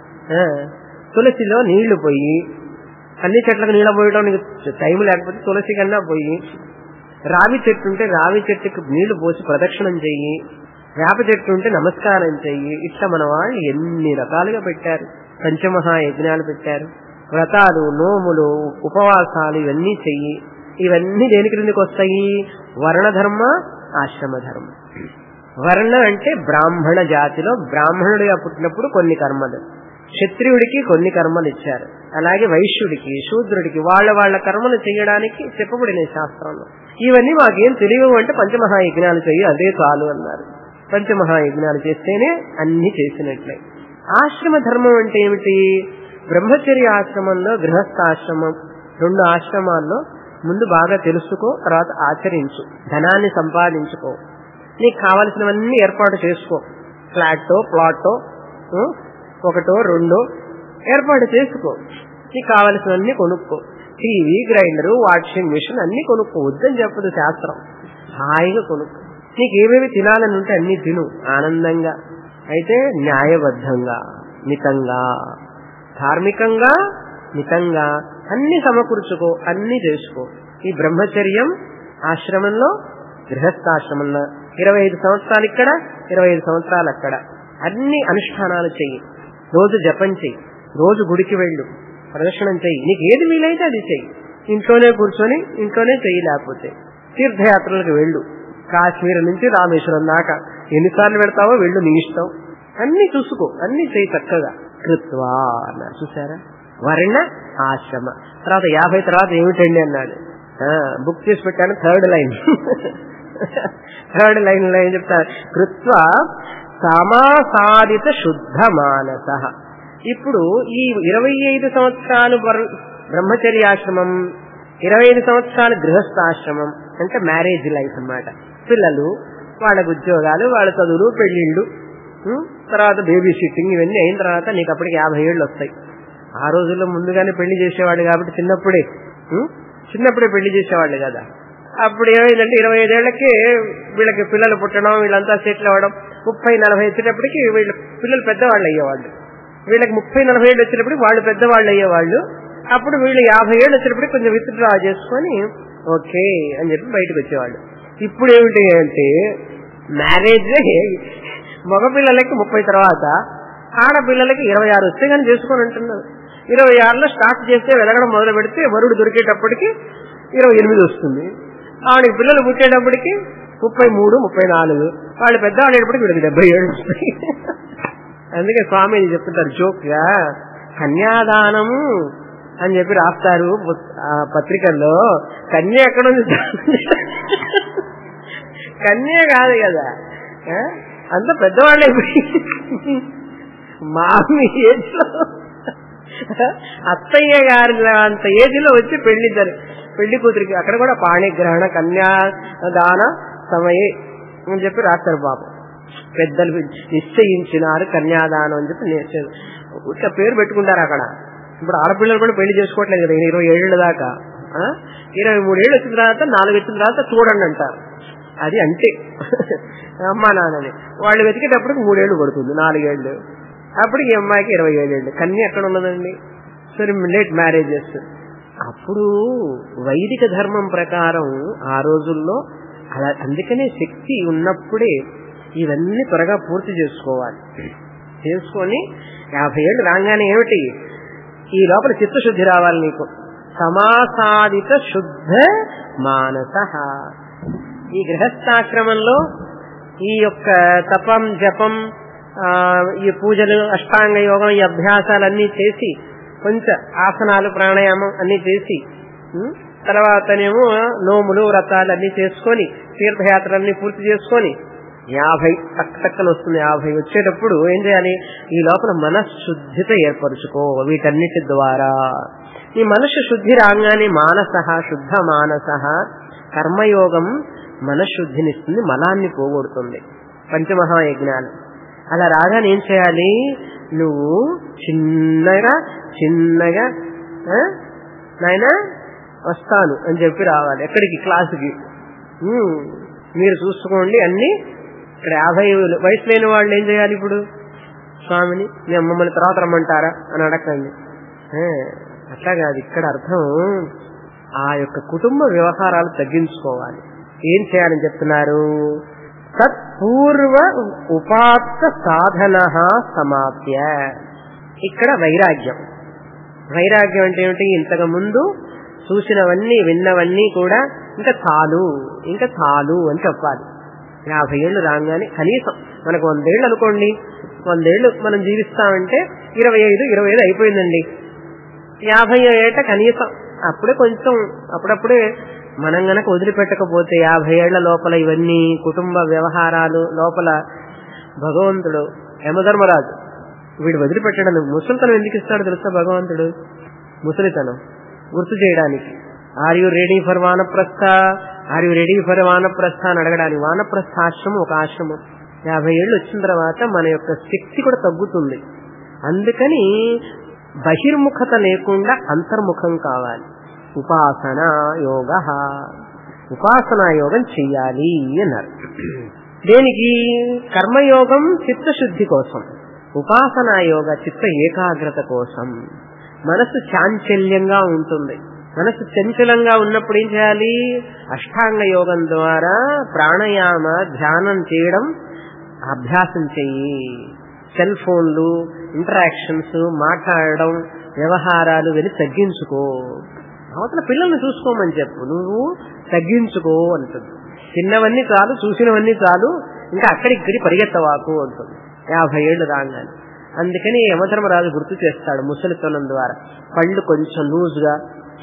తులసిలో నీళ్లు పోయి, అన్ని చెట్లకు నీళ్ళ పోయడం నీకు టైం లేకపోతే తులసి కన్నా పోయి, రావి చెట్టు ఉంటే రావి చెట్టుకు నీళ్లు పోసి ప్రదక్షిణం చెయ్యి, వేప చెట్టు ఉంటే నమస్కారం చెయ్యి. ఇట్లా మన వాళ్ళు ఎన్ని రకాలుగా పెట్టారు, పంచమహాయజ్ఞాలు పెట్టారు. వ్రతాలు, నోములు, ఉపవాసాలు ఇవన్నీ చెయ్యి. ఇవన్నీ దేని క్రిందికి వస్తాయి? వర్ణధర్మ, ఆశ్రమ ధర్మ. వర్ణ అంటే బ్రాహ్మణ జాతిలో బ్రాహ్మణుడిగా పుట్టినప్పుడు కొన్ని కర్మలు, క్షత్రియుడికి కొన్ని కర్మలు ఇచ్చారు, అలాగే వైశ్యుడికి, శూద్రుడికి వాళ్ళ కర్మలు చేయడానికి చెప్పబడిన శాస్త్రంలో. ఇవన్నీ మాకేం తెలియవు అంటే పంచమహాయజ్ఞాలు చెయ్యి, అదే చాలు అన్నారు. పంచమహాయజ్ఞాలు చేస్తేనే అన్ని చేసినట్లే. ఆశ్రమ ధర్మం అంటే ఏమిటి? బ్రహ్మచర్య ఆశ్రమంలో, గృహస్థాశ్రమం, 2 ఆశ్రమాల్లో ముందు బాగా తెలుసుకో, తర్వాత ఆచరించు. ధనాన్ని సంపాదించుకో, నీకు కావలసినవన్నీ ఏర్పాటు చేసుకో. ఫ్లాటో, ప్లాటో, 1, 2 ఏర్పాటు చేసుకో. నీకు కావలసినవన్నీ కొనుక్కో. టీవీ, గ్రైండరు, వాషింగ్ మిషన్ అన్ని కొనుక్కో. వద్దని చెప్పదు శాస్త్రం. హాయిగా కొనుక్కో. నీకు ఏవేవి తినాలని ఉంటే అన్ని తిను ఆనందంగా. అయితే న్యాయబద్ధంగా, మితంగా, ధార్మికంగా, మితంగా అన్ని సమకూర్చుకో, అన్ని చేసుకో. ఈ బ్రహ్మచర్యం ఆశ్రమంలో, గృహస్థాశ్రమంలో 25 సంవత్సరాలు ఇక్కడ, 25 సంవత్సరాలు అక్కడ. అన్ని అనుష్ఠానాలు చెయ్యి. రోజు జపం చెయ్యి, రోజు గుడికి వెళ్ళు, ప్రదర్శనం చెయ్యి. నీకు ఏది వీలైతే అది చెయ్యి. ఇంట్లోనే కూర్చొని ఇంట్లోనే చెయ్యి. లేకపోతే తీర్థయాత్రలకు వెళ్ళు. కాశ్మీర్ నుంచి రామేశ్వరం దాకా ఎన్నిసార్లు పెడతావో వెళ్ళు, నీ ఇష్టం. అన్ని చూసుకో, అన్ని చెయ్యి చక్కగా. కృత్వా అన్నారు. చూసారా? వర్ణ ఆశ్రమ. తర్వాత 50 తర్వాత ఏమిటండి అన్నాడు. బుక్ చేసి పెట్టాను. థర్డ్ లైన్ లో ఏం చెప్తారు? కృత్వ సమాసాదిత శుద్ధ మానస. ఇప్పుడు ఈ 25 సంవత్సరాలు బ్రహ్మచర్యాశ్రమం, 25 సంవత్సరాలు గృహస్థాశ్రమం అంటే మ్యారేజ్ లైఫ్ అన్నమాట. పిల్లలు, వాళ్ళకి ఉద్యోగాలు, వాళ్ళ చదువులు, పెళ్లిళ్ళు, తర్వాత బేబీ సిట్టింగ్, ఇవన్నీ అయిన తర్వాత నీకు అప్పటికి 50 ఏళ్ళు వస్తాయి. ఆ రోజుల్లో ముందుగానే పెళ్లి చేసేవాళ్ళు కాబట్టి చిన్నప్పుడే పెళ్లి చేసేవాళ్ళు కదా. అప్పుడు ఏమైందంటే 25 ఏళ్లకి వీళ్ళకి పిల్లలు పుట్టడం, వీళ్ళంతా సెటిల్ అవ్వడం, 30-40 వచ్చేటప్పటికి వీళ్ళ పిల్లలు పెద్దవాళ్ళు అయ్యేవాళ్ళు. వీళ్ళకి 30-40 ఏళ్ళు వచ్చేటప్పటికి వాళ్ళు పెద్దవాళ్ళు అయ్యేవాళ్ళు. అప్పుడు వీళ్ళు 50 ఏళ్ళు వచ్చేటప్పటికి కొంచెం విత్డ్రా చేసుకొని ఓకే అని చెప్పి బయటకు వచ్చేవాళ్ళు. ఇప్పుడు ఏమిటి అంటే మ్యారేజ్ మగపిల్లలకి 30 తర్వాత, ఆడపిల్లలకి 26 వస్తే కానీ చేసుకొని అంటున్నారు. 26లో స్టార్ట్ చేస్తే వెలగడం మొదలు పెడితే వరుడు దొరికేటప్పటికి 28 వస్తుంది. ఆవిడకి పిల్లలు పుట్టేటప్పటికి 33-34, వాళ్ళు పెద్దవాళ్ళు అయ్యేటప్పటికి వీళ్ళకి 70 ఏళ్ళు వస్తాయి. అందుకే స్వామి చెప్తుంటారు జోక్ గా, కన్యాదానము అని చెప్పి రాస్తారు పత్రికల్లో. కన్య ఎక్కడ ఉంది? కన్య కాదు కదా, అంత పెద్దవాళ్ళే. మామి ఏజ్ లో, అత్తయ్య గారి అంత ఏజ్ లో వచ్చి పెళ్లి కూతురికి అక్కడ కూడా పాణిగ్రహణ కన్యాదాన సమయే అని చెప్పి రాస్తారు పాపం. పెద్దలు నిశ్చయించినారు కన్యాదానం అని చెప్పి పేరు పెట్టుకుంటారు అక్కడ. ఇప్పుడు ఆడపిల్లలు కూడా పెళ్లి చేసుకోవట్లేదు కదా 27 ఏళ్ల దాకా. 23 ఏళ్ళు వచ్చిన తర్వాత, 4 వచ్చిన తర్వాత చూడండి అంటారు. అది అంతే అమ్మా నాన్నని. వాళ్ళు వెతికేటప్పటికి 3 ఏళ్ళు పడుతుంది, 4 ఏళ్ళు. అప్పటికి ఈ అమ్మాయికి 27 ఏళ్ళు. కన్య ఎక్కడ ఉన్నదండి? సరే లేట్ మ్యారేజెస్. అప్పుడు వైదిక ధర్మం ప్రకారం ఆ రోజుల్లో అలా, అందుకనే శక్తి ఉన్నప్పుడే ఇవన్నీ త్వరగా పూర్తి చేసుకోవాలి. చేసుకొని 50 ఏళ్ళు రాగానే ఏమిటి, ఈ లోపల చిత్తశుద్ధి రావాలి నీకు. సమాసాదిత శుద్ధ మానస. ఈ గృహస్థాశ్రమంలో ఈ యొక్క తపం, జపం, ఈ పూజలు, అష్టాంగ యోగం, ఈ అభ్యాసాలన్నీ చేసి, కొంచెం ఆసనాలు, ప్రాణాయామం అన్ని చేసి, తర్వాతనేమో నోములు, వ్రతాలు అన్ని చేసుకొని, తీర్థయాత్రలన్నీ పూర్తి చేసుకొని 50 తక్కన వస్తుంది. 50 వచ్చేటప్పుడు ఏం చేయాలి? ఈ లోపల మనశ్శుద్ధిత ఏర్పరచుకో. వీటన్నిటి ద్వారా ఈ మనస్సు శుద్ధి రాగానే మానస, శుద్ధ మానస, కర్మయోగం మనశ్శుద్ధినిస్తుంది, మలాన్ని పోగొడుతుంది. పంచమహాయజ్ఞాలు అలా రాగానే ఏం చేయాలి? నువ్వు చిన్నగా నాయనా వస్తాను అని చెప్పి రావాలి. ఎక్కడికి? క్లాసుకి. మీరు చూసుకోండి అన్ని. ఇక్కడ 50 వయసు లేని వాళ్ళు ఏం చేయాలి? ఇప్పుడు స్వామిని మమ్మల్ని తర్వాత రమ్మంటారా అని అడగండి. అట్లా కాదు. ఇక్కడ అర్థం ఆ యొక్క కుటుంబ వ్యవహారాలు తగ్గించుకోవాలి. ఏం చేయాలని చెప్తున్నారు? తత్పూర్వ ఉపాత్త సాధన సమాప్య. ఇక్కడ వైరాగ్యం. వైరాగ్యం అంటే ఏమిటి? ఇంతకు ముందు చూసినవన్నీ, విన్నవన్నీ కూడా ఇంకా చాలు అని చెప్పాలి. 50 ఏళ్ళు రాగానే కనీసం మనకు 100 ఏళ్ళు అనుకోండి, 100 ఏళ్ళు మనం జీవిస్తామంటే 25 అయిపోయిందండి. 50 ఏట కనీసం అప్పుడే కొంచెం అప్పుడప్పుడే మనం గనక వదిలిపెట్టకపోతే 50 ఏళ్ల లోపల ఇవన్నీ కుటుంబ వ్యవహారాలు లోపల భగవంతుడు యమధర్మరాజు వీడు వదిలిపెట్టడం. ముసలితనం ఎందుకు ఇస్తాడు తెలుసా భగవంతుడు? ముసలితనం గుర్తు చేయడానికి. ఆర్ యు రెడీ ఫర్ వానప్రస్థ, ఆర్ యు రెడీ ఫర్ వానప్రస్థ అని అడగడానికి. వానప్రస్థ ఆశ్రమం ఒక ఆశ్రమం. 50 ఏళ్ళు వచ్చిన తర్వాత మన యొక్క శక్తి కూడా తగ్గుతుంది. అందుకని బహిర్ముఖత లేకుండా అంతర్ముఖం కావాలి. ఉపాసన యోగ, ఉపాసనా యోగం చెయ్యాలి అన్నారు. దేనికి? కర్మయోగం చిత్తశుద్ధి కోసం, ఉపాసనా యోగ చిత్త ఏకాగ్రత కోసం. మనసు చాంచల్యంగా ఉంటుంది. మనసు చంచలంగా ఉన్నప్పుడు ఏం చేయాలి? అష్టాంగ యోగం ద్వారా ప్రాణాయామ ధ్యానం చేయడం అభ్యాసం చెయ్యి. సెల్ ఫోన్లు, ఇంటరాక్షన్స్, మాట్లాడడం, వ్యవహారాలు వెళ్ళి తగ్గించుకో. అవతల పిల్లల్ని చూసుకోమని చెప్పు, నువ్వు తగ్గించుకో అంటుంది. చిన్నవన్నీ చాలు, చూసినవన్నీ చాలు, ఇంకా అక్కడిక్కడి పరిగెత్తవాకు అంటుంది 50 ఏళ్ళు రాగానే. అందుకని యమధర్మరాజు గుర్తు చేస్తాడు ముసలితనం ద్వారా. కళ్ళు కొంచెం లూజ్గా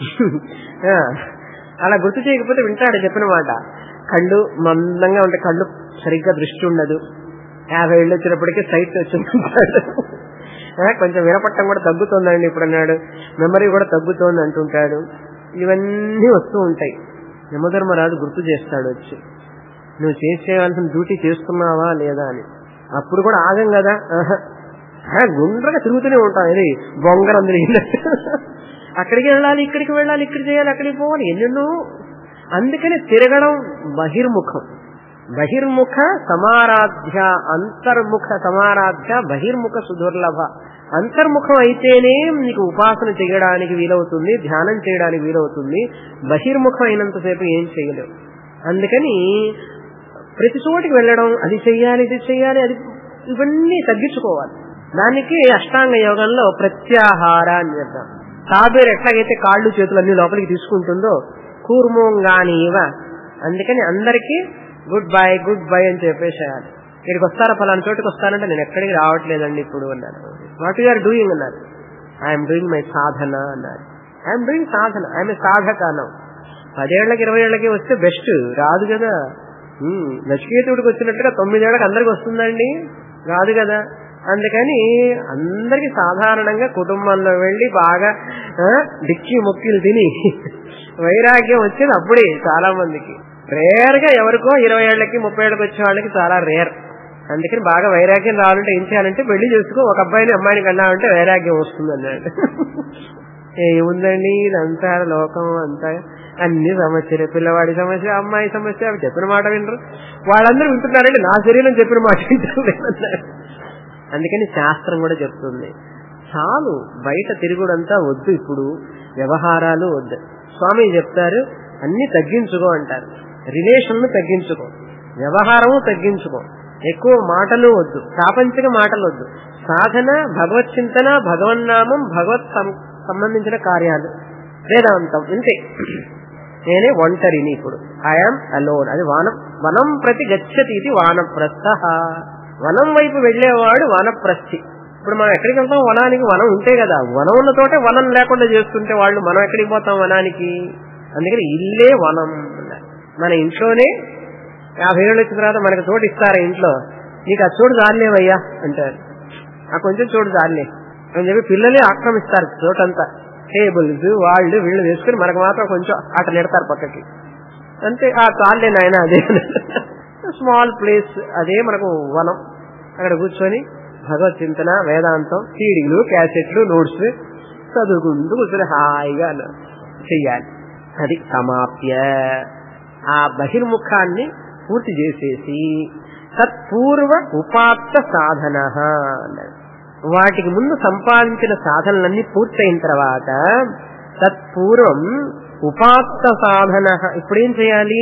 అలా గుర్తు చేయకపోతే వింటాడు చెప్పిన మాట. కళ్ళు మందంగా ఉంటే కళ్ళు సరిగ్గా దృష్టి ఉండదు. 50 ఏళ్ళు వచ్చినప్పటికీ సైట్ వచ్చింటాడు. కొంచెం వినపట్టం కూడా తగ్గుతుందండి ఇప్పుడు అన్నాడు. మెమరీ కూడా తగ్గుతోంది అంటుంటాడు. ఇవన్నీ వస్తూ ఉంటాయి. యమధర్మరాజు గుర్తు చేస్తాడు వచ్చి. నువ్వు చేసేయాల్సిన డ్యూటీ చేస్తున్నావా లేదా అని. అప్పుడు కూడా ఆగం కదా, గుండ్రగా తిరుగుతూనే ఉంటాం. ఇది బొంగరందరూ అక్కడికి వెళ్ళాలి, ఇక్కడికి వెళ్ళాలి, ఇక్కడ చేయాలి, అక్కడికి పోవాలి, ఎన్నెన్నో. అందుకని తిరగడం బహిర్ముఖం. బహిర్ముఖ సమారాధ్య, అంతర్ముఖ సమారాధ్య బహిర్ముఖ సుదుర్లభ. అంతర్ముఖం అయితేనే నీకు ఉపాసన చేయడానికి వీలవుతుంది, ధ్యానం చేయడానికి వీలవుతుంది. బహిర్ముఖం అయినంతసేపు ఏం చేయలేవు. అందుకని ప్రతి చోటికి వెళ్ళడం, అది చెయ్యాలి, ఇది చెయ్యాలి, అది ఇవన్నీ తగ్గించుకోవాలి. దానికి అష్టాంగ యోగంలో ప్రత్యాహార అని చెప్తాం. తాబేరు ఎట్లాగైతే కాళ్ళు చేతులు అన్ని లోపలికి తీసుకుంటుందో కూర్మోంగానీవ. అందుకని అందరికీ గుడ్ బై గుడ్ బై అని చెప్పేసేయాలి. ఇక్కడికి వస్తారా, ఫలానా చోటుకి వస్తానంటే నేను ఎక్కడికి రావట్లేదండి ఇప్పుడు అన్నారు. వాట్ యు ఆర్ డూయింగ్ అన్నారు. ఐఎమ్ డూయింగ్ మై సాధన అన్నారు. ఐఎమ్ డూయింగ్ సాధన, ఐఎమ్ ఏ సాధక అన్నాం. 10 ఏళ్లకి 20 ఏళ్లకి వస్తే బెస్ట్, రాదు కదా. నచికేతుడికి వచ్చినట్టుగా 9 ఏళ్ళకి అందరికి వస్తుందండి, రాదు కదా. అందుకని అందరికి సాధారణంగా కుటుంబంలో వెళ్లి బాగా డిక్కి మొక్కిలు తిని వైరాగ్యం వచ్చేది అప్పుడే. చాలా మందికి రేర్ గా, ఎవరికో 20 ఏళ్లకి 30 ఏళ్ళకి వచ్చే వాళ్ళకి చాలా రేర్. అందుకని బాగా వైరాగ్యం రావాలంటే ఏం చేయాలంటే పెళ్లి చేసుకో, ఒక అబ్బాయిని అమ్మాయిని కన్నామంటే వైరాగ్యం వస్తుంది అన్నాడు. ఏముందండి ఇదంతా లోకం అంతా, అన్ని సమస్యలు, పిల్లవాడి సమస్య, అమ్మాయి సమస్య. అవి చెప్పిన మాట వినరు, వాళ్ళందరూ వింటున్నారండి, నా శరీరం చెప్పిన మాట వింటున్నారు. అందుకని శాస్త్రం కూడా చెప్తుంది, చాలు బయట తిరుగుడంతా వద్దు, ఇప్పుడు వ్యవహారాలు వద్దు. స్వామి చెప్తారు అన్ని తగ్గించుకో అంటారు. రిలేషన్లు తగ్గించుకో, వ్యవహారము తగ్గించుకో, ఎక్కువ మాటలు వద్దు, ప్రాపంచిక మాటలు వద్దు. సాధన, భగవత్ చింతన, భగవన్నామం, భగవత్ సంబంధించిన కార్యాలు, వేదాంతం, ఇంతే. నేనే ఒంటరిని, ఇప్పుడు ఐఎమ్ అలోన్. అది వనం ప్రతి గచ్చతి, ఇది వానప్రస్థ. వనం వైపు వెళ్లేవాడు వానప్రస్థి. ఇప్పుడు మనం ఎక్కడికి వెళ్తాం? వనానికి. వనం ఉంటే కదా, వనం ఉన్న తోటే వనం లేకుండా చేస్తుంటే వాళ్ళు మనం ఎక్కడికి పోతాం వనానికి? అందుకని ఇల్లే వనం. మన ఇంట్లోనే 50 ఏళ్ళు వచ్చిన తర్వాత మనకు చోటు ఇస్తారా ఇంట్లో? నీకు ఆ చోటు చాలేవయ్యా అంటారు. ఆ కొంచెం చోటు చాలే అని చెప్పి పిల్లలే ఆక్రమిస్తారు చోటంతా. టేబుల్స్ వాళ్ళు వీళ్ళు వేసుకుని మనకు మాత్రం కొంచెం అట్లా నెడతారు పక్కకి. అంతే, ఆ చాలే నాయన, అదే స్మాల్ ప్లేస్, అదే మనకు వనం. అక్కడ కూర్చొని భగవత్ చింతన, వేదాంతం, సీడీలు, క్యాసెట్లు, నోట్స్ చదువుకుంటూ కూర్చొని హాయిగా చెయ్యాలి. అది సమాప్య. ఆ బహిర్ముఖాన్ని పూర్తి చేసేసి తత్పూర్వ ఉపాత్త సాధన అన్నారు. వాటికి ముందు సంపాదించిన సాధనలన్నీ పూర్తయిన తర్వాత తత్పూర్వం ఉపాత్త సాధన. ఇప్పుడేం చేయాలి?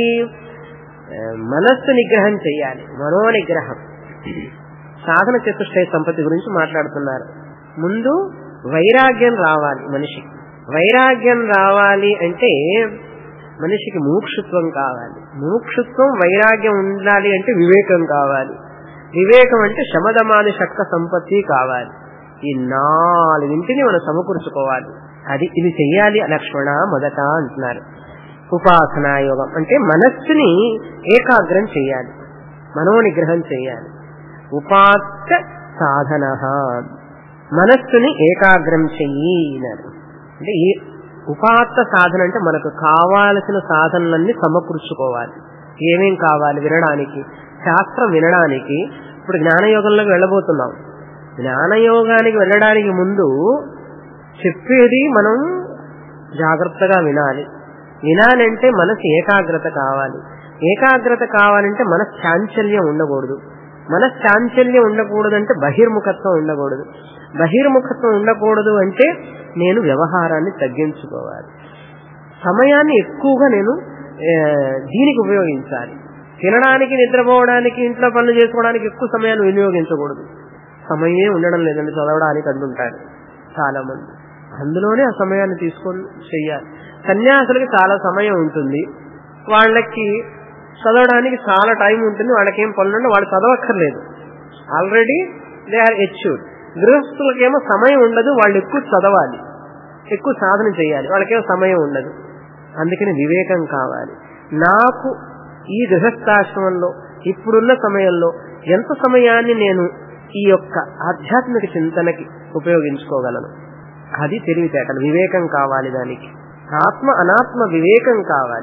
మనస్సు నిగ్రహం చేయాలి, మనోనిగ్రహం. సాధన చతుష్టయ సంపత్తి గురించి మాట్లాడుతున్నారు. ముందు వైరాగ్యం రావాలి మనిషికి. వైరాగ్యం రావాలి అంటే మనిషికి మోక్షత్వం కావాలి. మోక్షత్వం, వైరాగ్యం ఉండాలి అంటే వివేకం కావాలి. వివేకం అంటే శమదమాని శక్త సంపత్తి కావాలి. ఈ 4 మనం సమకూర్చుకోవాలి. ఇది చెయ్యాలి లక్ష్మణ మొదట అంటున్నారు. ఉపాసనా యోగం అంటే మనస్సుని ఏకాగ్రం చేయాలి, మనోనిగ్రహం చేయాలి. ఉపాత్త సాధన, మనస్సుని ఏకాగ్రం చెయ్యి అంటే ఉపాత్త సాధన అంటే మనకు కావాల్సిన సాధనలన్నీ సమకూర్చుకోవాలి. ఏమేం కావాలి వినడానికి? శాస్త్రం వినడానికి. ఇప్పుడు జ్ఞానయోగంలోకి వెళ్ళబోతున్నాం. జ్ఞానయోగానికి వెళ్ళడానికి ముందు చెప్పేది మనం జాగ్రత్తగా వినాలి. వినాలంటే మనసు ఏకాగ్రత కావాలి. ఏకాగ్రత కావాలంటే మనశ్చాంచల్యం ఉండకూడదు. మనశ్చాంచల్యం ఉండకూడదంటే బహిర్ముఖత్వం ఉండకూడదు. బహిర్ముఖత్వం ఉండకూడదు అంటే నేను వ్యవహారాన్ని తగ్గించుకోవాలి. సమయాన్ని ఎక్కువగా నేను దీనికి ఉపయోగించాలి. తినడానికి, నిద్రపోవడానికి, ఇంట్లో పనులు చేసుకోవడానికి ఎక్కువ సమయాన్ని వినియోగించకూడదు. సమయమే ఉండడం లేదండి చదవడానికి అంటుంటారు చాలా మంది. అందులోనే ఆ సమయాన్ని తీసుకొని చెయ్యాలి. సన్యాసులకి చాలా సమయం ఉంటుంది, వాళ్ళకి చదవడానికి చాలా టైం ఉంటుంది. వాళ్ళకి ఏం పనులుంటే వాళ్ళు చదవక్కర్లేదు, ఆల్రెడీ దే ఆర్ అచీవ్డ్. గృహస్థులకేమో సమయం ఉండదు, వాళ్ళు ఎక్కువ చదవాలి, ఎక్కువ సాధన చేయాలి, వాళ్ళకేమో సమయం ఉండదు. అందుకని వివేకం కావాలి. నాకు ఈ గృహస్థాశ్రమంలో ఇప్పుడున్న సమయంలో ఎంత సమయాన్ని నేను ఈ యొక్క ఆధ్యాత్మిక చింతనకి ఉపయోగించుకోగలను? అది తెలివితేటలు. వివేకం కావాలి దానికి. ఆత్మ అనాత్మ వివేకం కావాలి.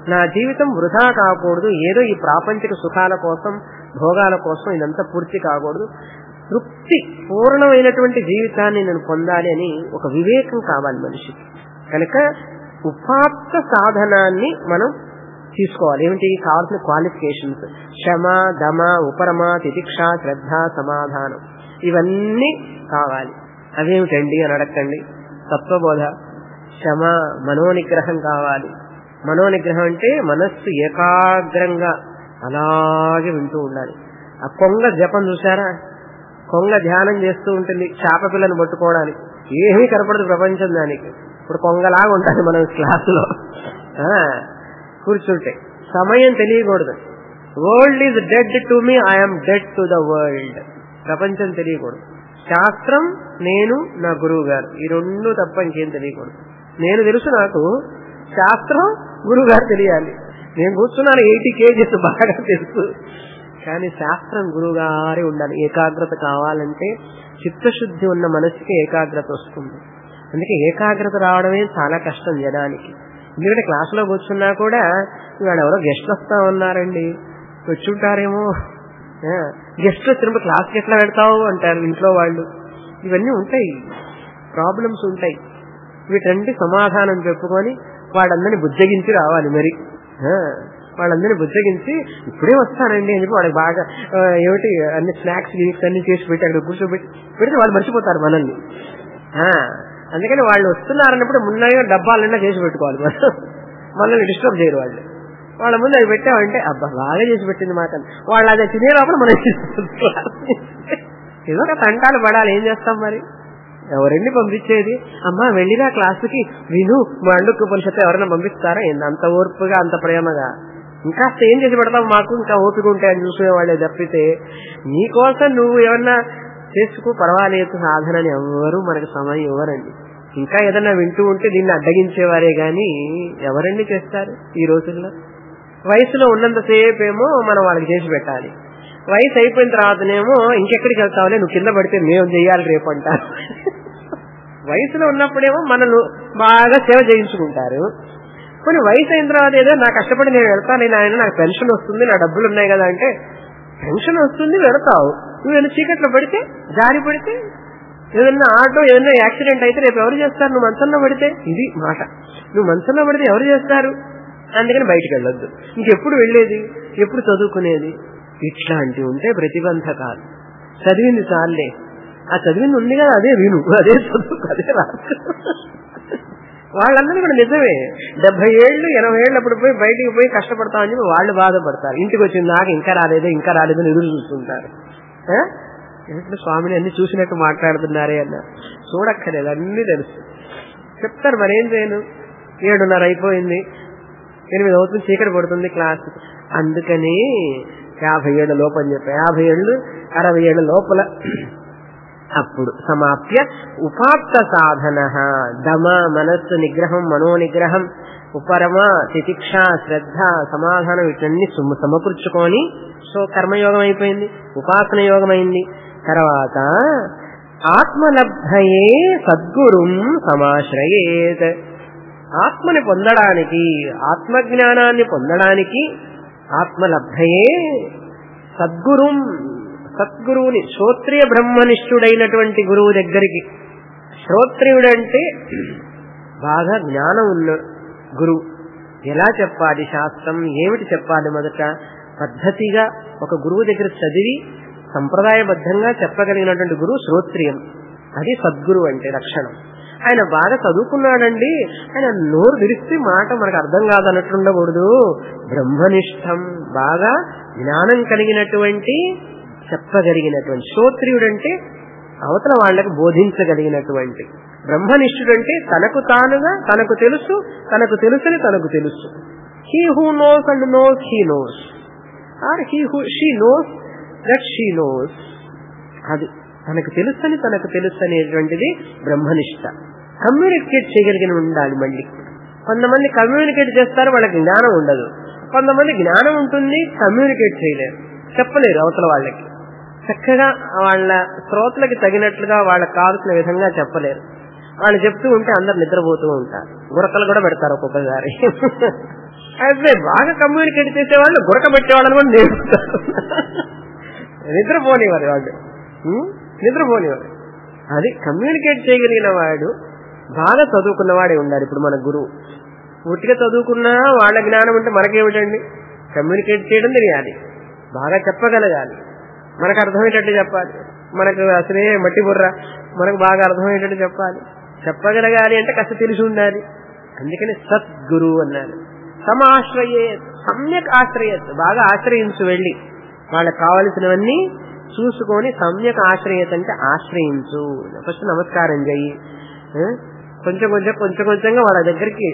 నా జీవితం వృధా కాకూడదు, ఏదో ఈ ప్రాపంచిక సుఖాల కోసం భోగాల కోసం ఇదంతా పూర్తి కాకూడదు, తృప్తి పూర్ణమైనటువంటి జీవితాన్ని నేను పొందాలి అని ఒక వివేకం కావాలి మనిషికి. కనుక ఉపాత్త సాధనాన్ని మనం తీసుకోవాలి. ఏమిటి కావాల్సిన క్వాలిఫికేషన్స్? క్షమ, దమ, ఉపరమ, తితిక్ష, శ్రద్ధ, సమాధానం, ఇవన్నీ కావాలి. అదేమిటండి అని అడగండి. తత్వబోధ, క్షమ, మనోనిగ్రహం కావాలి. మనోనిగ్రహం అంటే మనస్సు ఏకాగ్రంగా అలాగే వింటూ ఉండాలి. ఆ కొంగ జపం చూసారా? కొంగ ధ్యానం చేస్తూ ఉంటుంది చేప పిల్లను పట్టుకోవడానికి, ఏమీ కనపడదు ప్రపంచం దానికి. ఇప్పుడు కొంగలాగా ఉంటుంది మనం క్లాసులో కూర్చుంటే. సమయం తెలియకూడదు. World is dead to me, I'm dead to the world. ప్రపంచం తెలియకూడదు. శాస్త్రం, నేను, నా గురువు గారు, ఈ రెండు తప్ప ఇంకేం తెలియకూడదు. నేను తెలుసు, నాకు శాస్త్రం, గురువు గారు తెలియాలి. నేను కూర్చున్నాను 80 kgs బాగా తెలుసు, కానీ శాస్త్రం గురువు గారే ఉండాలి. ఏకాగ్రత కావాలంటే చిత్తశుద్ధి ఉన్న మనసుకి ఏకాగ్రత వస్తుంది. అందుకే ఏకాగ్రత రావడమే చాలా కష్టం జనానికి. ఎందుకంటే క్లాసులో కూర్చున్నా కూడా ఇవాళ ఎవరో గెస్ట్ వస్తా ఉన్నారండి, వచ్చుంటారేమో, గెస్ట్ వచ్చినప్పుడు క్లాస్కి ఎట్లా పెడతావు అంటారు ఇంట్లో వాళ్ళు. ఇవన్నీ ఉంటాయి, ప్రాబ్లమ్స్ ఉంటాయి. వీటంటే సమాధానం చెప్పుకొని వాళ్ళందరినీ బుజ్జగించి రావాలి. మరి వాళ్ళందరినీ బుజ్జగించి ఇప్పుడే వస్తానండి అని చెప్పి వాళ్ళకి బాగా ఏమిటి అన్ని స్నాక్స్ గిక్స్ అన్ని చేసి పెట్టి అక్కడ కూర్చోబెట్టి పెడితే వాళ్ళు మర్చిపోతారు మనల్ని. అందుకని వాళ్ళు వస్తున్నారన్నప్పుడు ముందుగా డబ్బాలన్నా చేసి పెట్టుకోవాలి. మనల్ని డిస్టర్బ్ చేయరు వాళ్ళు. వాళ్ళ ముందు అవి పెట్టామంటే అబ్బా బాగా చేసి పెట్టింది మాట, వాళ్ళు అదే తినే లోపల మనం ఏదో ఒక తంటాలు పడాలి. ఏం చేస్తాం మరి? ఎవరండి పంపించేది? అమ్మా వెళ్ళిరా క్లాసుకి, విను మాండుక్య ఉపనిషత్తు ఎవరైనా పంపిస్తారా? అంత ఓర్పుగా అంత ప్రేమగా ఇంకా ఏం చేసి పెడతావు, మాకు ఇంకా ఓపిక ఉంటాయని చూసుకునేవాళ్ళే తప్పితే నీకోసం నువ్వు ఏమన్నా చేసుకో పర్వాలేదు సాధనని ఎవరు మనకు సమయం ఇవ్వరండి. ఇంకా ఏదన్నా వింటూ ఉంటే దీన్ని అడ్డగించేవారే గాని ఎవరండి చేస్తారు ఈ రోజుల్లో? వయసులో ఉన్నంతసేపు ఏమో మనం వాళ్ళకి చేసి పెట్టాలి, వయసు అయిపోయిన తర్వాతనేమో ఇంకెక్కడికి వెళ్తావులే, నువ్వు కింద పడితే మేము చెయ్యాలి రేపు అంటారు. వయసులో ఉన్నప్పుడేమో మనల్ని బాగా సేవ చేయించుకుంటారు. కొన్ని వయసు అయిన తర్వాత ఏదో నా కష్టపడి నేను వెళ్తాను, ఆయన నాకు పెన్షన్ వస్తుంది, నా డబ్బులు ఉన్నాయి కదా అంటే పెన్షన్ వస్తుంది వెళ్తావు. నువ్వేమైనా చీకట్లో పడితే, జారి పడితే, ఏదన్నా ఆటో ఏదన్నా యాక్సిడెంట్ అయితే రేపు ఎవరు చేస్తారు? నువ్వు మంచంలో పడితే, ఇది మాట, నువ్వు మంచంలో పడితే ఎవరు చేస్తారు? అందుకని బయటకు వెళ్ళొద్దు. ఇంకెప్పుడు వెళ్ళేది, ఎప్పుడు చదువుకునేది? ఇట్లాంటివి ఉంటే ప్రతిబంధకాలు. చదివింది చాలే, ఆ చదివింది ఉంది కదా అదే విను, అదే చదువుకు, అదే రాదు. వాళ్ళందరూ కూడా నిజమే, 70 ఏళ్ళు 80 ఏళ్ళు అప్పుడు పోయి బయటికి పోయి కష్టపడతామని చెప్పి వాళ్ళు బాధపడతారు. ఇంటికి వచ్చిన నాకు ఇంకా రాలేదు అని ఎదురు చూస్తుంటారు. ఇప్పుడు స్వామిని అన్ని చూసినట్టు మాట్లాడుతున్నారే అన్న చూడక్కర్లేదు, అన్ని తెలుసు చెప్తారు. మరేం చేయను, 7:30 అయిపోయింది, 8 అవుతుంది, చీకటి పడుతుంది క్లాస్. అందుకని 50 ఏళ్ల లోపు అని చెప్పి 50 ఏళ్ళు 60 ఏళ్ల లోపల అప్పుడు సమాప్య ఉపాత్త సాధన దమ మనస్సు నిగ్రహం, మనోనిగ్రహం, ఉపరమ, తితిక్ష, శ్రద్ధ, సమాధానం, వీటన్ని సమకూర్చుకొని సో కర్మయోగం అయిపోయింది, ఉపాసన యోగం అయింది. తర్వాత ఆత్మలబ్ధయే సద్గురుం సమాశ్రయేత్. ఆత్మని పొందడానికి, ఆత్మజ్ఞానాన్ని పొందడానికి ఆత్మలబ్ధయే సద్గురుం, సద్గురువుని, శ్రోత్రియ బ్రహ్మనిష్ఠుడైనటువంటి గురువు దగ్గరికి. శ్రోత్రియుడంటే బాగా జ్ఞానం ఉన్న గురువు. ఎలా చెప్పాలి శాస్త్రం, ఏమిటి చెప్పాలి, మొదట పద్ధతిగా ఒక గురువు దగ్గర చదివి సంప్రదాయబద్ధంగా చెప్పగలిగినటువంటి గురువు శ్రోత్రియం. అది సద్గురువు అంటే లక్షణం. ఆయన బాగా చదువుకున్నాడండి, ఆయన నోరు విరిస్తే మాట మనకు అర్థం కాదన్నట్లుండకూడదు. బ్రహ్మనిష్టం, బాగా జ్ఞానం కలిగినటువంటి, చెప్పగలిగినటువంటి. శ్రోత్రియుడంటే అవతల వాళ్లకు బోధించగలిగినటువంటి. బ్రహ్మనిష్ఠుడంటే తనకు తానుగా తనకు తెలుసు, తనకు తెలుసని తనకు తెలుసు. He who knows and knows he knows, or he who she knows that she knows. అది తనకు తెలుసని తనకు తెలుసు అనేటువంటిది బ్రహ్మనిష్ట. కమ్యూనికేట్ చేయగలిగిన ఉండాలి. మళ్ళీ కొంతమంది కమ్యూనికేట్ చేస్తారు, వాళ్ళకి జ్ఞానం ఉండదు. కొంతమంది జ్ఞానం ఉంటుంది, కమ్యూనికేట్ చేయలేరు, చెప్పలేరు అవతల వాళ్ళకి. చక్కగా వాళ్ళ శ్రోతలకి తగినట్లుగా వాళ్ళకి కావాల్సిన విధంగా చెప్పలేరు. వాళ్ళు చెప్తూ ఉంటే అందరు నిద్రపోతూ ఉంటారు, గురకలు కూడా పెడతారు ఒక్కొక్కసారి. అదే బాగా కమ్యూనికేట్ చేసేవాళ్ళు గురకబెట్టేవాళ్ళని కూడా నేర్పుతారు. నిద్రపోనివారు వాళ్ళు, నిద్రపోనివారు. అది కమ్యూనికేట్ చేయగలిగిన వాడు బాగా చదువుకున్నవాడే ఉండాలి. ఇప్పుడు మన గురువు పూర్తిగా చదువుకున్నా వాళ్ళ జ్ఞానం ఉంటే మనకేమిటండి? కమ్యూనికేట్ చేయడం తెలియాలి, బాగా చెప్పగలగాలి, మనకు అర్థమయ్యేటట్టు చెప్పాలి. మనకు అసలే మట్టి బుర్ర, మనకు బాగా అర్థమయ్యేటట్టు చెప్పాలి. చెప్పగలగాలి అంటే కాస్త తెలిసి ఉండాలి. అందుకని సద్గురు అన్నారు. సమాశ్రయే సమ్యక్ ఆశ్రయత్, బాగా ఆశ్రయించు, వెళ్ళి వాళ్ళకి కావలసినవన్నీ చూసుకొని సమ్యక్ ఆశ్రయత్ అంటే ఆశ్రయించు. ఫస్ట్ నమస్కారం చెయ్యి, కొంచెం కొంచెంగా వాళ్ళ దగ్గరికి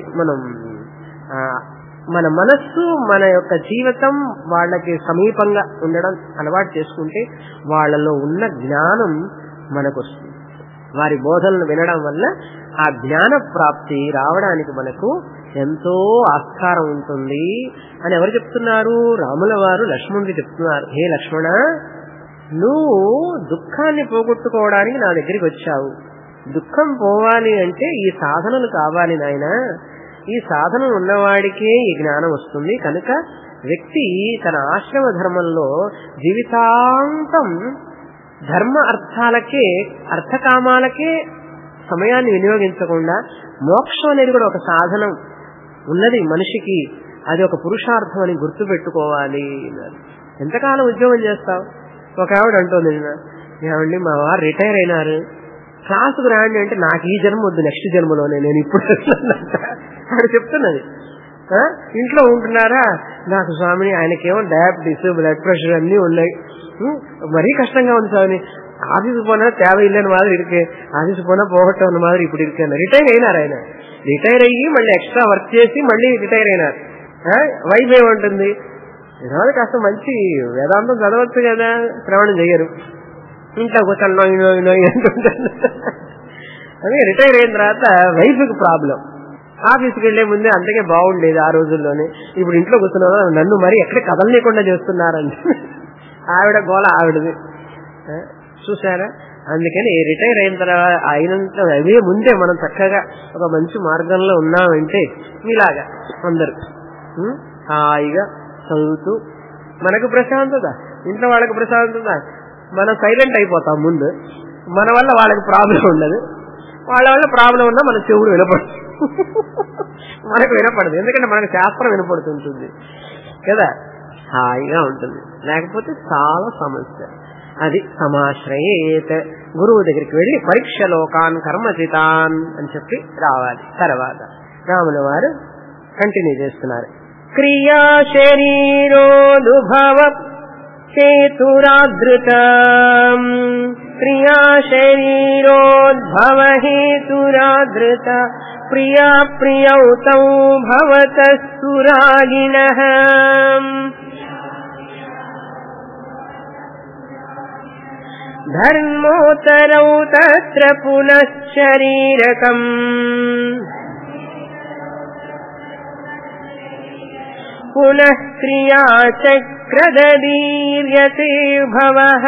మన మనస్సు, మన యొక్క జీవితం వాళ్ళకి సమీపంగా ఉండడం అలవాటు చేసుకుంటే వాళ్ళలో ఉన్న జ్ఞానం మనకు వస్తుంది. వారి బోధనలు వినడం వల్ల ఆ జ్ఞాన ప్రాప్తి రావడానికి మనకు ఎంతో ఆస్కారం ఉంటుంది అని ఎవరు చెప్తున్నారు? రాముల వారు లక్ష్మణుడికి చెప్తున్నారు. హే లక్ష్మణ, నువ్వు దుఃఖాన్ని పోగొట్టుకోవడానికి నా దగ్గరికి వచ్చావు. దుఃఖం పోవాలి అంటే ఈ సాధనలు కావాలి నాయన. ఈ సాధన ఉన్నవాడికే ఈ జ్ఞానం వస్తుంది. కనుక వ్యక్తి తన ఆశ్రమ ధర్మంలో జీవితాంతం ధర్మ అర్థాలకే, అర్థకామాలకే సమయాన్ని వినియోగించకుండా మోక్షం అనేది కూడా ఒక సాధనం ఉన్నది మనిషికి, అది ఒక పురుషార్థం అని గుర్తు పెట్టుకోవాలి. ఎంతకాలం ఉద్యోగం చేస్తావు? ఒక ఆవిడ అంటుంది, ఏమండి మా వారు రిటైర్ అయినారు, క్లాసుకు రాండి అంటే నాకు ఈ జన్మ వద్దు, నెక్స్ట్ జన్మలోనే నేను ఇప్పుడు ఆవిడ చెప్తున్నది. ఇంట్లో ఉంటున్నారా? నాకు స్వామిని, ఆయనకేమో డయాబెటీస్, బ్లడ్ ప్రెషర్ అన్నీ ఉన్నాయి, మరీ కష్టంగా ఉంది స్వామిని. ఆఫీసు పోనా తేవ ఇల్లని మాదిరి ఇరికే, ఆఫీసు పోనా పోగొట్టం అన్న మాదిరి ఇప్పుడు ఇరికాను. రిటైర్ అయినారు ఆయన, రిటైర్ అయ్యి మళ్ళీ ఎక్స్ట్రా వర్క్ చేసి మళ్ళీ రిటైర్ అయినారు. వైఫ్ ఏమంటుంది, ఈరోజు కాస్త మంచి వేదాంతం చదవచ్చు కదా, శ్రవణం చెయ్యరు, ఇంట్లో కూర్చొని అంటుంటారు. అదే రిటైర్ అయిన తర్వాత వైఫ్కి ప్రాబ్లం. ఆఫీస్కి వెళ్లే ముందే అందుకే బాగుండేది ఆ రోజుల్లోనే, ఇప్పుడు ఇంట్లో కూర్చున్నా నన్ను మరి ఎక్కడ కదలలేకుండా చేస్తున్నారండి. ఆవిడ గోల ఆవిడది, చూసారా? అందుకని రిటైర్ అయిన తర్వాత అయినంత అవే ముందే మనం చక్కగా ఒక మంచి మార్గంలో ఉన్నామంటే మీలాగా అందరూ హాయిగా చదువుతూ మనకు ప్రశాంతత, ఇంట్లో వాళ్ళకి ప్రశాంతత, మనం సైలెంట్ అయిపోతాం. ముందు మన వల్ల వాళ్ళకి ప్రాబ్లం ఉండదు, వాళ్ళ వల్ల ప్రాబ్లం ఉన్నా మన చెవుడు వినపడుతుంది, మనకు వినపడదు. ఎందుకంటే మనకు శాస్త్రం వినపడుతుంటుంది కదా, హాయిగా ఉంటుంది. లేకపోతే చాలా సమస్య. అది సమాశ్రయేత్, గురువు దగ్గరికి వెళ్లి పరీక్ష లోకాన్ కర్మచితాన్ అని చెప్పి రావాలి. తర్వాత రాముల వారు కంటిన్యూ చేస్తున్నారు. క్రియా శరీరోనుభవ హేతురాదృత, క్రియా శరీరోద్భవ హేతురాదృత, ప్రియా ప్రియౌ తౌ భవతః సురాగిణః, ధర్మోత్తరౌ తత్ర పునశ్శరీరకం, పునః క్రియా చక్రదీర్యతే భవః,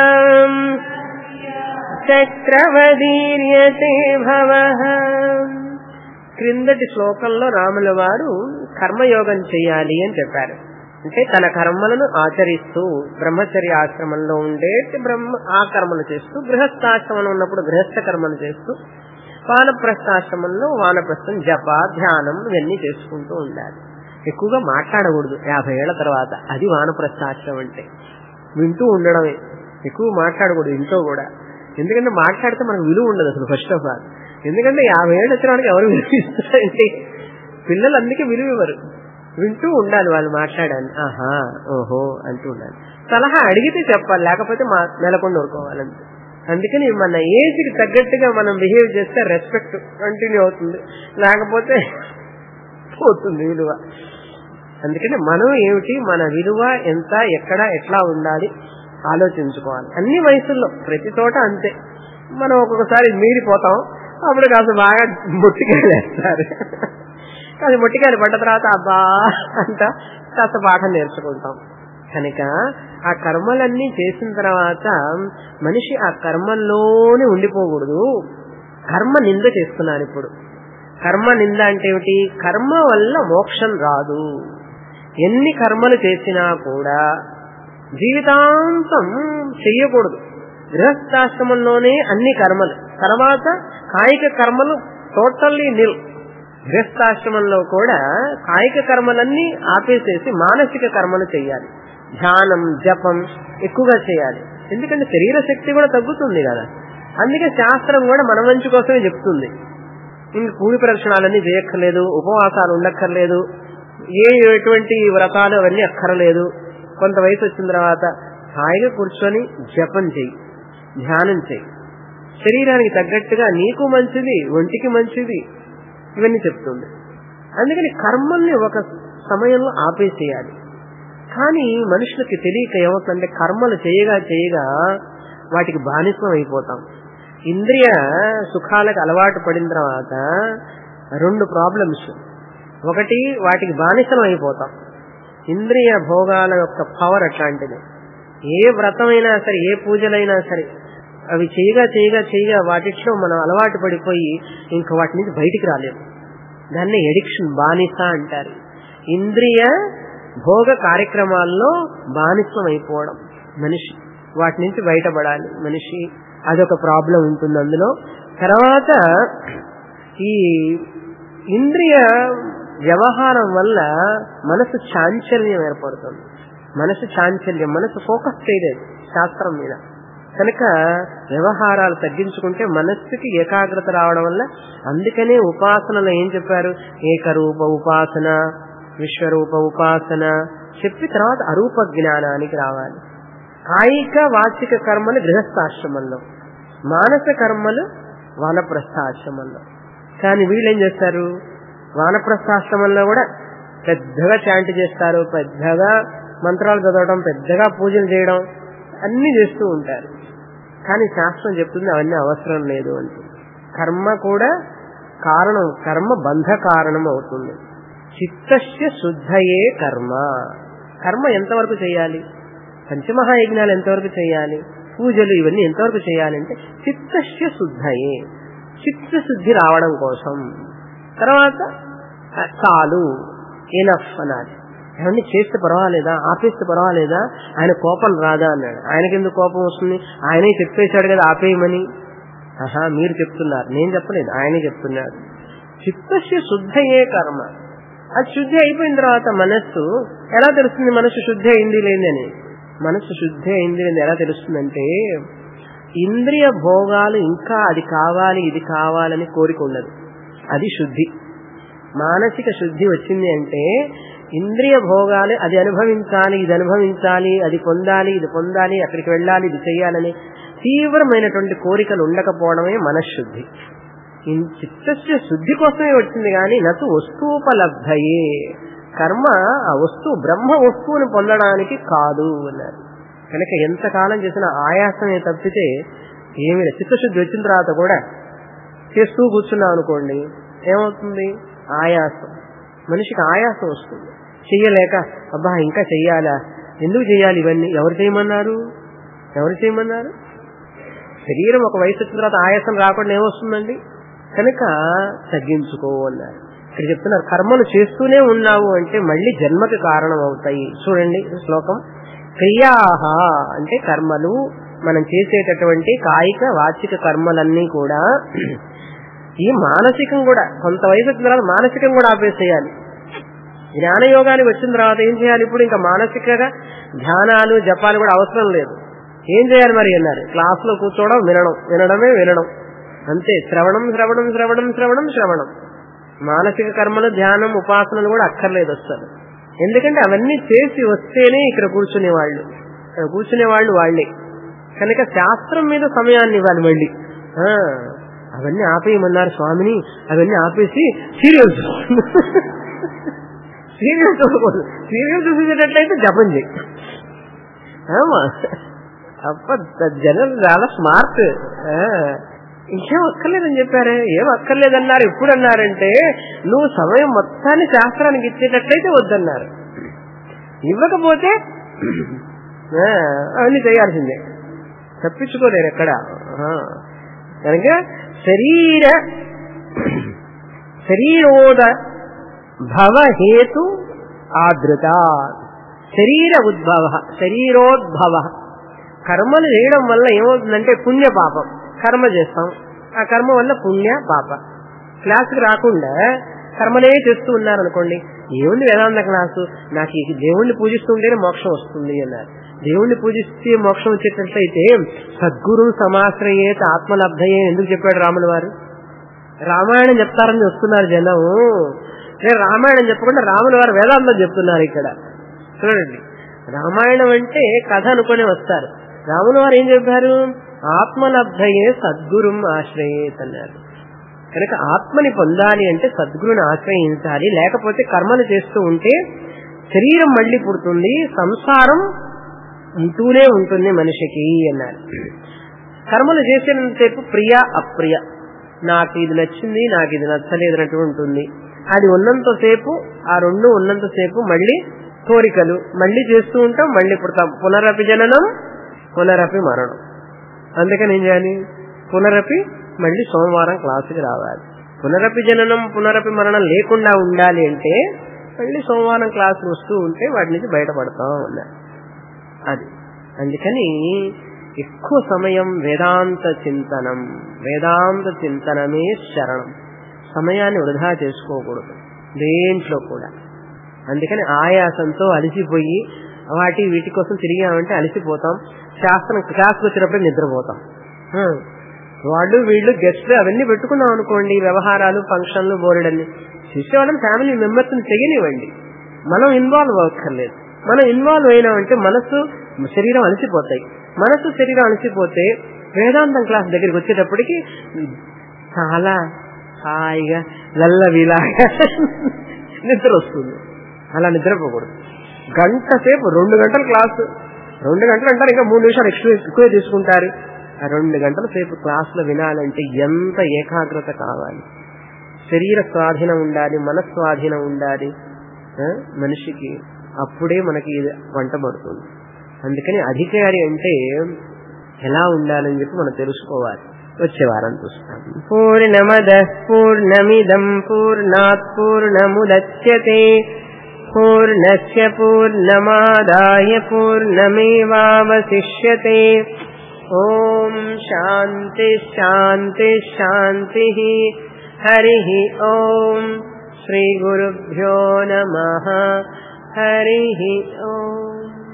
చక్రవదీర్యతే భవః. క్రిందటి శ్లోకంలో రాముల వారు కర్మయోగం చేయాలి అని చెప్పారు. అంటే తన కర్మలను ఆచరిస్తూ బ్రహ్మచర్య ఆశ్రమంలో ఉండే ఆ కర్మలు చేస్తూ, గృహస్థాశ్రమంలో ఉన్నప్పుడు గృహస్థ కర్మలు చేస్తూ, వానప్రస్థాశ్రమంలో వానప్రస్థం జప ధ్యానం ఇవన్నీ చేసుకుంటూ ఉండాలి. ఎక్కువగా మాట్లాడకూడదు 50 ఏళ్ల తర్వాత, అది వానప్రస్థాశ్రమం అంటే. వింటూ ఉండడమే, ఎక్కువ మాట్లాడకూడదు ఇంట్లో కూడా. ఎందుకంటే మాట్లాడితే మనకు విలువ ఉండదు అసలు ఫస్ట్ ఆఫ్ ఆల్. ఎందుకంటే 50 ఏళ్ళు వచ్చిన వాడికి ఎవరు విలువ ఇస్తారండి? పిల్లలు అందుకే విలువ ఇవ్వరు. వింటూ ఉండాలి వాళ్ళు మాట్లాడాలి, ఆహా ఓహో అంటూ ఉండాలి. సలహా అడిగితే చెప్పాలి, లేకపోతే నెలకొని ఊరుకోవాలంటే. అందుకని మన ఏజ్కి తగ్గట్టుగా మనం బిహేవ్ చేస్తే రెస్పెక్ట్ కంటిన్యూ అవుతుంది, లేకపోతే పోతుంది విలువ. అందుకని మనం ఏమిటి, మన విలువ ఎంత, ఎక్కడ ఎట్లా ఉండాలి ఆలోచించుకోవాలి. అన్ని వయసుల్లో ప్రతి చోట అంతే. మనం ఒక్కొక్కసారి మీరిపోతాం, అప్పుడు కాస్త బాగా మొట్టికాయలు వేస్తారు. కాస్త మొట్టికాయలు పడ్డ తర్వాత అబ్బా అంట కాస్త పాఠం నేర్చుకుంటాం. కనుక ఆ కర్మలన్నీ చేసిన తర్వాత మనిషి ఆ కర్మల్లోనే ఉండిపోకూడదు. కర్మ నింద చేస్తున్నాను ఇప్పుడు, కర్మ నింద అంటే ఏమిటి? కర్మ వల్ల మోక్షం రాదు. ఎన్ని కర్మలు చేసినా కూడా జీవితాంతం చెయ్యకూడదు. గృహస్థాశ్రమంలోనే అన్ని కర్మలు, తర్వాత కాయిక కర్మలు టోటల్లీ నిల్. గృహస్థాశ్రమంలో కూడా కాయిక కర్మలన్నీ ఆపేసేసి మానసిక కర్మలు చేయాలి. ధ్యానం, జపం ఎక్కువగా చేయాలి. ఎందుకంటే శరీర శక్తి కూడా తగ్గుతుంది కదా. అందుకే శాస్త్రం కూడా మన మంచి కోసమే చెప్తుంది. ఇంక పూజ ప్రదక్షిణాలన్నీ చేయక్కర్లేదు, ఉపవాసాలు ఉండక్కర్లేదు, ఎటువంటి వ్రతాలు అవన్నీ అక్కర్లేదు. కొంత వయసు వచ్చిన తర్వాత హాయిగా కూర్చొని జపం చెయ్యి, ధ్యానం చెయ్యి. శరీరానికి తగ్గట్టుగా నీకు మంచిది, ఒంటికి మంచిది, ఇవన్నీ చెప్తుంది. అందుకని కర్మల్ని ఒక సమయంలో ఆపేసేయాలి. కానీ మనుషులకి తెలియక ఏమవుతుందంటే కర్మలు చేయగా చేయగా వాటికి బానిసం అయిపోతాం. ఇంద్రియ సుఖాలకు అలవాటు పడిన తర్వాత 2 ప్రాబ్లమ్స్. ఒకటి, వాటికి బానిసం అయిపోతాం. ఇంద్రియ భోగాల యొక్క పవర్ అట్లాంటిది. ఏ వ్రతమైనా సరే, ఏ పూజలైనా సరే, అవి చేయగా చేయగా చేయగా వాటిలో మనం అలవాటు పడిపోయి ఇంకా వాటి నుంచి బయటికి రాలేము. దాన్ని ఎడిక్షన్, బానిస అంటారు. ఇంద్రియ భోగ కార్యక్రమాల్లో బానిసం అయిపోవడం మనిషి. వాటి నుంచి బయటపడాలి మనిషి. అదొక ప్రాబ్లం ఉంటుంది అందులో. తర్వాత ఈ ఇంద్రియ వ్యవహారం వల్ల మనసు చాంచల్యం ఏర్పడుతుంది. మనసు చాంచల్యం, మనసు ఫోకస్ చేయలేదు శాస్త్రం మీద. కనుక వ్యవహారాలు తగ్గించుకుంటే మనస్సుకి ఏకాగ్రత రావడం వల్ల, అందుకనే ఉపాసనలో ఏం చెప్పారు? ఏకరూప ఉపాసన, విశ్వరూప ఉపాసన చెప్పి తర్వాత అరూప జ్ఞానానికి రావాలి. కాయిక వాచిక కర్మలు గృహస్థాశ్రమంలో, మానస కర్మలు వానప్రస్థాశ్రమంలో. కానీ వీళ్ళేం చేస్తారు? వానప్రస్థాశ్రమంలో కూడా పెద్దగా చాంటి చేస్తారు, పెద్దగా మంత్రాలు చదవడం, పెద్దగా పూజలు చేయడం అన్ని చేస్తూ ఉంటారు. కానీ శాస్త్రం చెప్తుంది అవన్నీ అవసరం లేదు అంటే. కర్మ కూడా కారణం, కర్మ బంధ కారణం అవుతుంది. చిత్తస్య శుద్ధయే కర్మ. కర్మ ఎంతవరకు చేయాలి? పంచమహాయజ్ఞాలు ఎంతవరకు చేయాలి? పూజలు ఇవన్నీ ఎంతవరకు చేయాలంటే చిత్తస్య శుద్ధయే, చిత్తశుద్ధి రావడం కోసం. తర్వాత చాలు, ఎనఫ్ అనాలి. ఏమన్నా చేస్తే పర్వాలేదా, ఆపేస్తే పర్వాలేదా, ఆయన కోపం రాదా అన్నాడు. ఆయనకెందుకు కోపం వస్తుంది? ఆయనే చెప్పేశాడు కదా ఆపేయమని. మీరు చెప్తున్నారు, నేను చెప్పలేదు, ఆయనే చెప్తున్నాడు. చిత్తస్య శుద్ధయే కర్మ. అది శుద్ధి అయిపోయిన తర్వాత మనస్సు ఎలా తెలుస్తుంది? మనస్సు శుద్ధి అయింది లేదని. మనస్సు శుద్ధి అయింది లేని ఎలా తెలుస్తుందంటే, ఇంద్రియ భోగాలు ఇంకా అది కావాలి ఇది కావాలని కోరిక ఉండదు. అది శుద్ధి. మానసిక శుద్ధి వచ్చింది అంటే ఇంద్రియ భోగాలు అది అనుభవించాలి, ఇది అనుభవించాలి, అది పొందాలి, ఇది పొందాలి, అక్కడికి వెళ్ళాలి, ఇది చెయ్యాలని తీవ్రమైనటువంటి కోరికలు ఉండకపోవడమే మనశ్శుద్ధి. చిత్తస్య శుద్ధి కోసమే వచ్చింది కానీ నటు వస్తువుపలబ్ధయే. కర్మ ఆ వస్తువు బ్రహ్మ వస్తువుని పొందడానికి కాదు అన్నారు. కనుక ఎంతకాలం చేసినా ఆయాసమే తప్పితే ఏమీ లేదు. చిత్తశుద్ధి వచ్చిన తర్వాత కూడా చేస్తూ కూర్చున్నాం అనుకోండి, ఏమవుతుంది? ఆయాసం. మనిషికి ఆయాసం వస్తుంది. చెయ్యలేక అబ్బా ఇంకా చెయ్యాలా, ఎందుకు చెయ్యాలి ఇవన్నీ? ఎవరు చేయమన్నారు? ఎవరు చేయమన్నారు? శరీరం ఒక వయసు వచ్చిన తర్వాత ఆయాసం రాకుండా ఏమొస్తుందండి? కనుక తగ్గించుకో అన్నారు. ఇక్కడ చెప్తున్నారు కర్మలు చేస్తూనే ఉన్నావు అంటే మళ్ళీ జన్మకి కారణం అవుతాయి. చూడండి శ్లోకం. క్రియాహ అంటే కర్మలు, మనం చేసేటటువంటి కాయిక వాచిక కర్మలన్నీ కూడా, ఈ మానసికం కూడా కొంత వయసు వచ్చిన తర్వాత మానసికం కూడా ఆపేసేయాలి. జ్ఞానయోగానికి వచ్చిన తర్వాత ఏం చేయాలి? ఇప్పుడు ఇంకా మానసికంగా ధ్యానాలు జపాలు కూడా అవసరం లేదు. ఏం చేయాలి మరి అన్నారు? క్లాసులో కూర్చోవడం, వినడం, వినడమే వినడం, అంతే. శ్రవణం శ్రవణం శ్రవణం శ్రవణం శ్రవణం. మానసిక కర్మలు, ధ్యానం, ఉపాసనలు కూడా అక్కర్లేదు వస్తారు. ఎందుకంటే అవన్నీ చేసి వస్తేనే ఇక్కడ కూర్చునేవాళ్ళు, కూర్చునేవాళ్ళు వాళ్లే. కనుక శాస్త్రం మీద సమయాన్ని ఇవ్వాలి. మళ్ళీ అవన్నీ ఆపేయమన్నారు స్వామిని, అవన్నీ ఆపేసి సీరియల్స్ సీరియల్స్ చూడకూడదు. సీరియల్స్ చూసేటట్లయితే జపం చేయి. అప్ప జనం చాలా స్మార్ట్. ఇంకేం అక్కర్లేదని చెప్పారే. ఏం అక్కర్లేదన్నారు. ఎప్పుడు అన్నారంటే నువ్వు సమయం మొత్తాన్ని శాస్త్రానికి ఇచ్చేటట్లయితే వద్దన్నారు. ఇవ్వకపోతే అవన్నీ చేయాల్సిందే, తప్పించుకోలేరు ఎక్కడ. కనుక శరీరోద భవ హేతు ఆదృత. శరీర ఉద్భవ, శరీరోద్భవ. కర్మలు చేయడం వల్ల ఏమవుతుందంటే పుణ్య పాపం. కర్మ చేస్తాం, ఆ కర్మ వల్ల పుణ్య పాప. క్లాసుకి రాకుండా కర్మలే చేస్తూ ఉన్నారనుకోండి, ఏముంది వేదాంత క్లాసు, నాకు ఈ దేవుణ్ణి పూజిస్తుంటేనే మోక్షం వస్తుంది అన్నారు. దేవుణ్ణి పూజిస్తే మోక్షం వచ్చేటట్లయితే సద్గురు సమాశ్రయేత ఆత్మలబ్ధయే ఎందుకు చెప్పాడు రాముల వారు? రామాయణం చెప్తారని వస్తున్నారు జనం. రామాయణం చెప్పకుండా రాముల వారు వేదాంతం చెప్తున్నారు. ఇక్కడ చూడండి, రామాయణం అంటే కథ అనుకునే వస్తారు. రాముల వారు ఏం చెప్పారు? ఆత్మలబ్ధయే సద్గురుం ఆశ్రయేత్ అన్నారు. కనుక ఆత్మని పొందాలి అంటే సద్గురుని ఆశ్రయించాలి. లేకపోతే కర్మలు చేస్తూ ఉంటే శరీరం మళ్లీ పుడుతుంది, సంసారం ఉంటూనే ఉంటుంది మనిషికి అన్నారు. కర్మలు చేసినంతసేపు ప్రియ అప్రియ, నాకు ఇది నచ్చింది, నాకు ఇది నచ్చలేదన్నట్టు ఉంటుంది. అది ఉన్నంతసేపు, ఆ రెండు ఉన్నంతసేపు మళ్లీ కోరికలు, మళ్లీ చేస్తూ ఉంటాం, మళ్లీ పుడతాం. పునరపి జననం పునరపి మరణం. అందుకని ఏం చేయాలి? పునరపి మళ్లీ సోమవారం క్లాసుకి రావాలి. పునరపి జననం పునరపి మరణం లేకుండా ఉండాలి అంటే మళ్లీ సోమవారం క్లాసులు వస్తూ ఉంటే వాటి నుంచి బయటపడతాం అన్నారు. అది అందుకని ఎక్కువ సమయం వేదాంత చింతనం, వేదాంత చింతనమే శరణం. సమయాన్ని వృధా చేసుకోకూడదు దేంట్లో కూడా. అందుకని ఆయాసంతో అలసిపోయి వీటి కోసం తిరిగామంటే అలసిపోతాం. క్లాస్కి వచ్చినప్పుడు నిద్రపోతాం. వాళ్ళు వీళ్ళు గెస్ట్లు అవన్నీ పెట్టుకున్నాం అనుకోండి, వ్యవహారాలు ఫంక్షన్లు బోర్డన్ని చూసేవాళ్ళని ఫ్యామిలీ మెంబర్స్ ని చెయ్యనివ్వండి. మనం ఇన్వాల్వ్ అవ్వక్కర్లేదు. మనం ఇన్వాల్వ్ అయినామంటే మనసు శరీరం అలసిపోతాయి. మనసు శరీరం అలసిపోతే వేదాంతం క్లాస్ దగ్గరికి వచ్చేటప్పటికి చాలా హాయిగా లల్లవిలాగా నిద్ర వస్తుంది. అలా నిద్రపోకూడదు. గంట సేపు 2 గంటల క్లాసు, 2 గంటలు అంటారు, ఇంకా 3 నిమిషాలు ఎక్కువే తీసుకుంటారు. ఆ 2 గంటల సేపు క్లాసులో వినాలంటే ఎంత ఏకాగ్రత కావాలి. శరీర స్వాధీనం ఉండాలి, మనస్వాధీనం ఉండాలి మనిషికి. అప్పుడే మనకి వంట పడుతుంది. అందుకని అధికారి అంటే ఎలా ఉండాలని చెప్పి మనం తెలుసుకోవాలి. వచ్చే వారం చూస్తాం. పూర్ణమదః పూర్ణమిదం పూర్ణాత్ పూర్ణముదచ్యతే పూర్ణస్య పూర్ణమాదాయ పూర్ణమేవావశిష్యతే. ఓం శాంతి శాంతి శాంతి. హరి ఓం. శ్రీ గురుభ్యో నమః. హరి ఓం.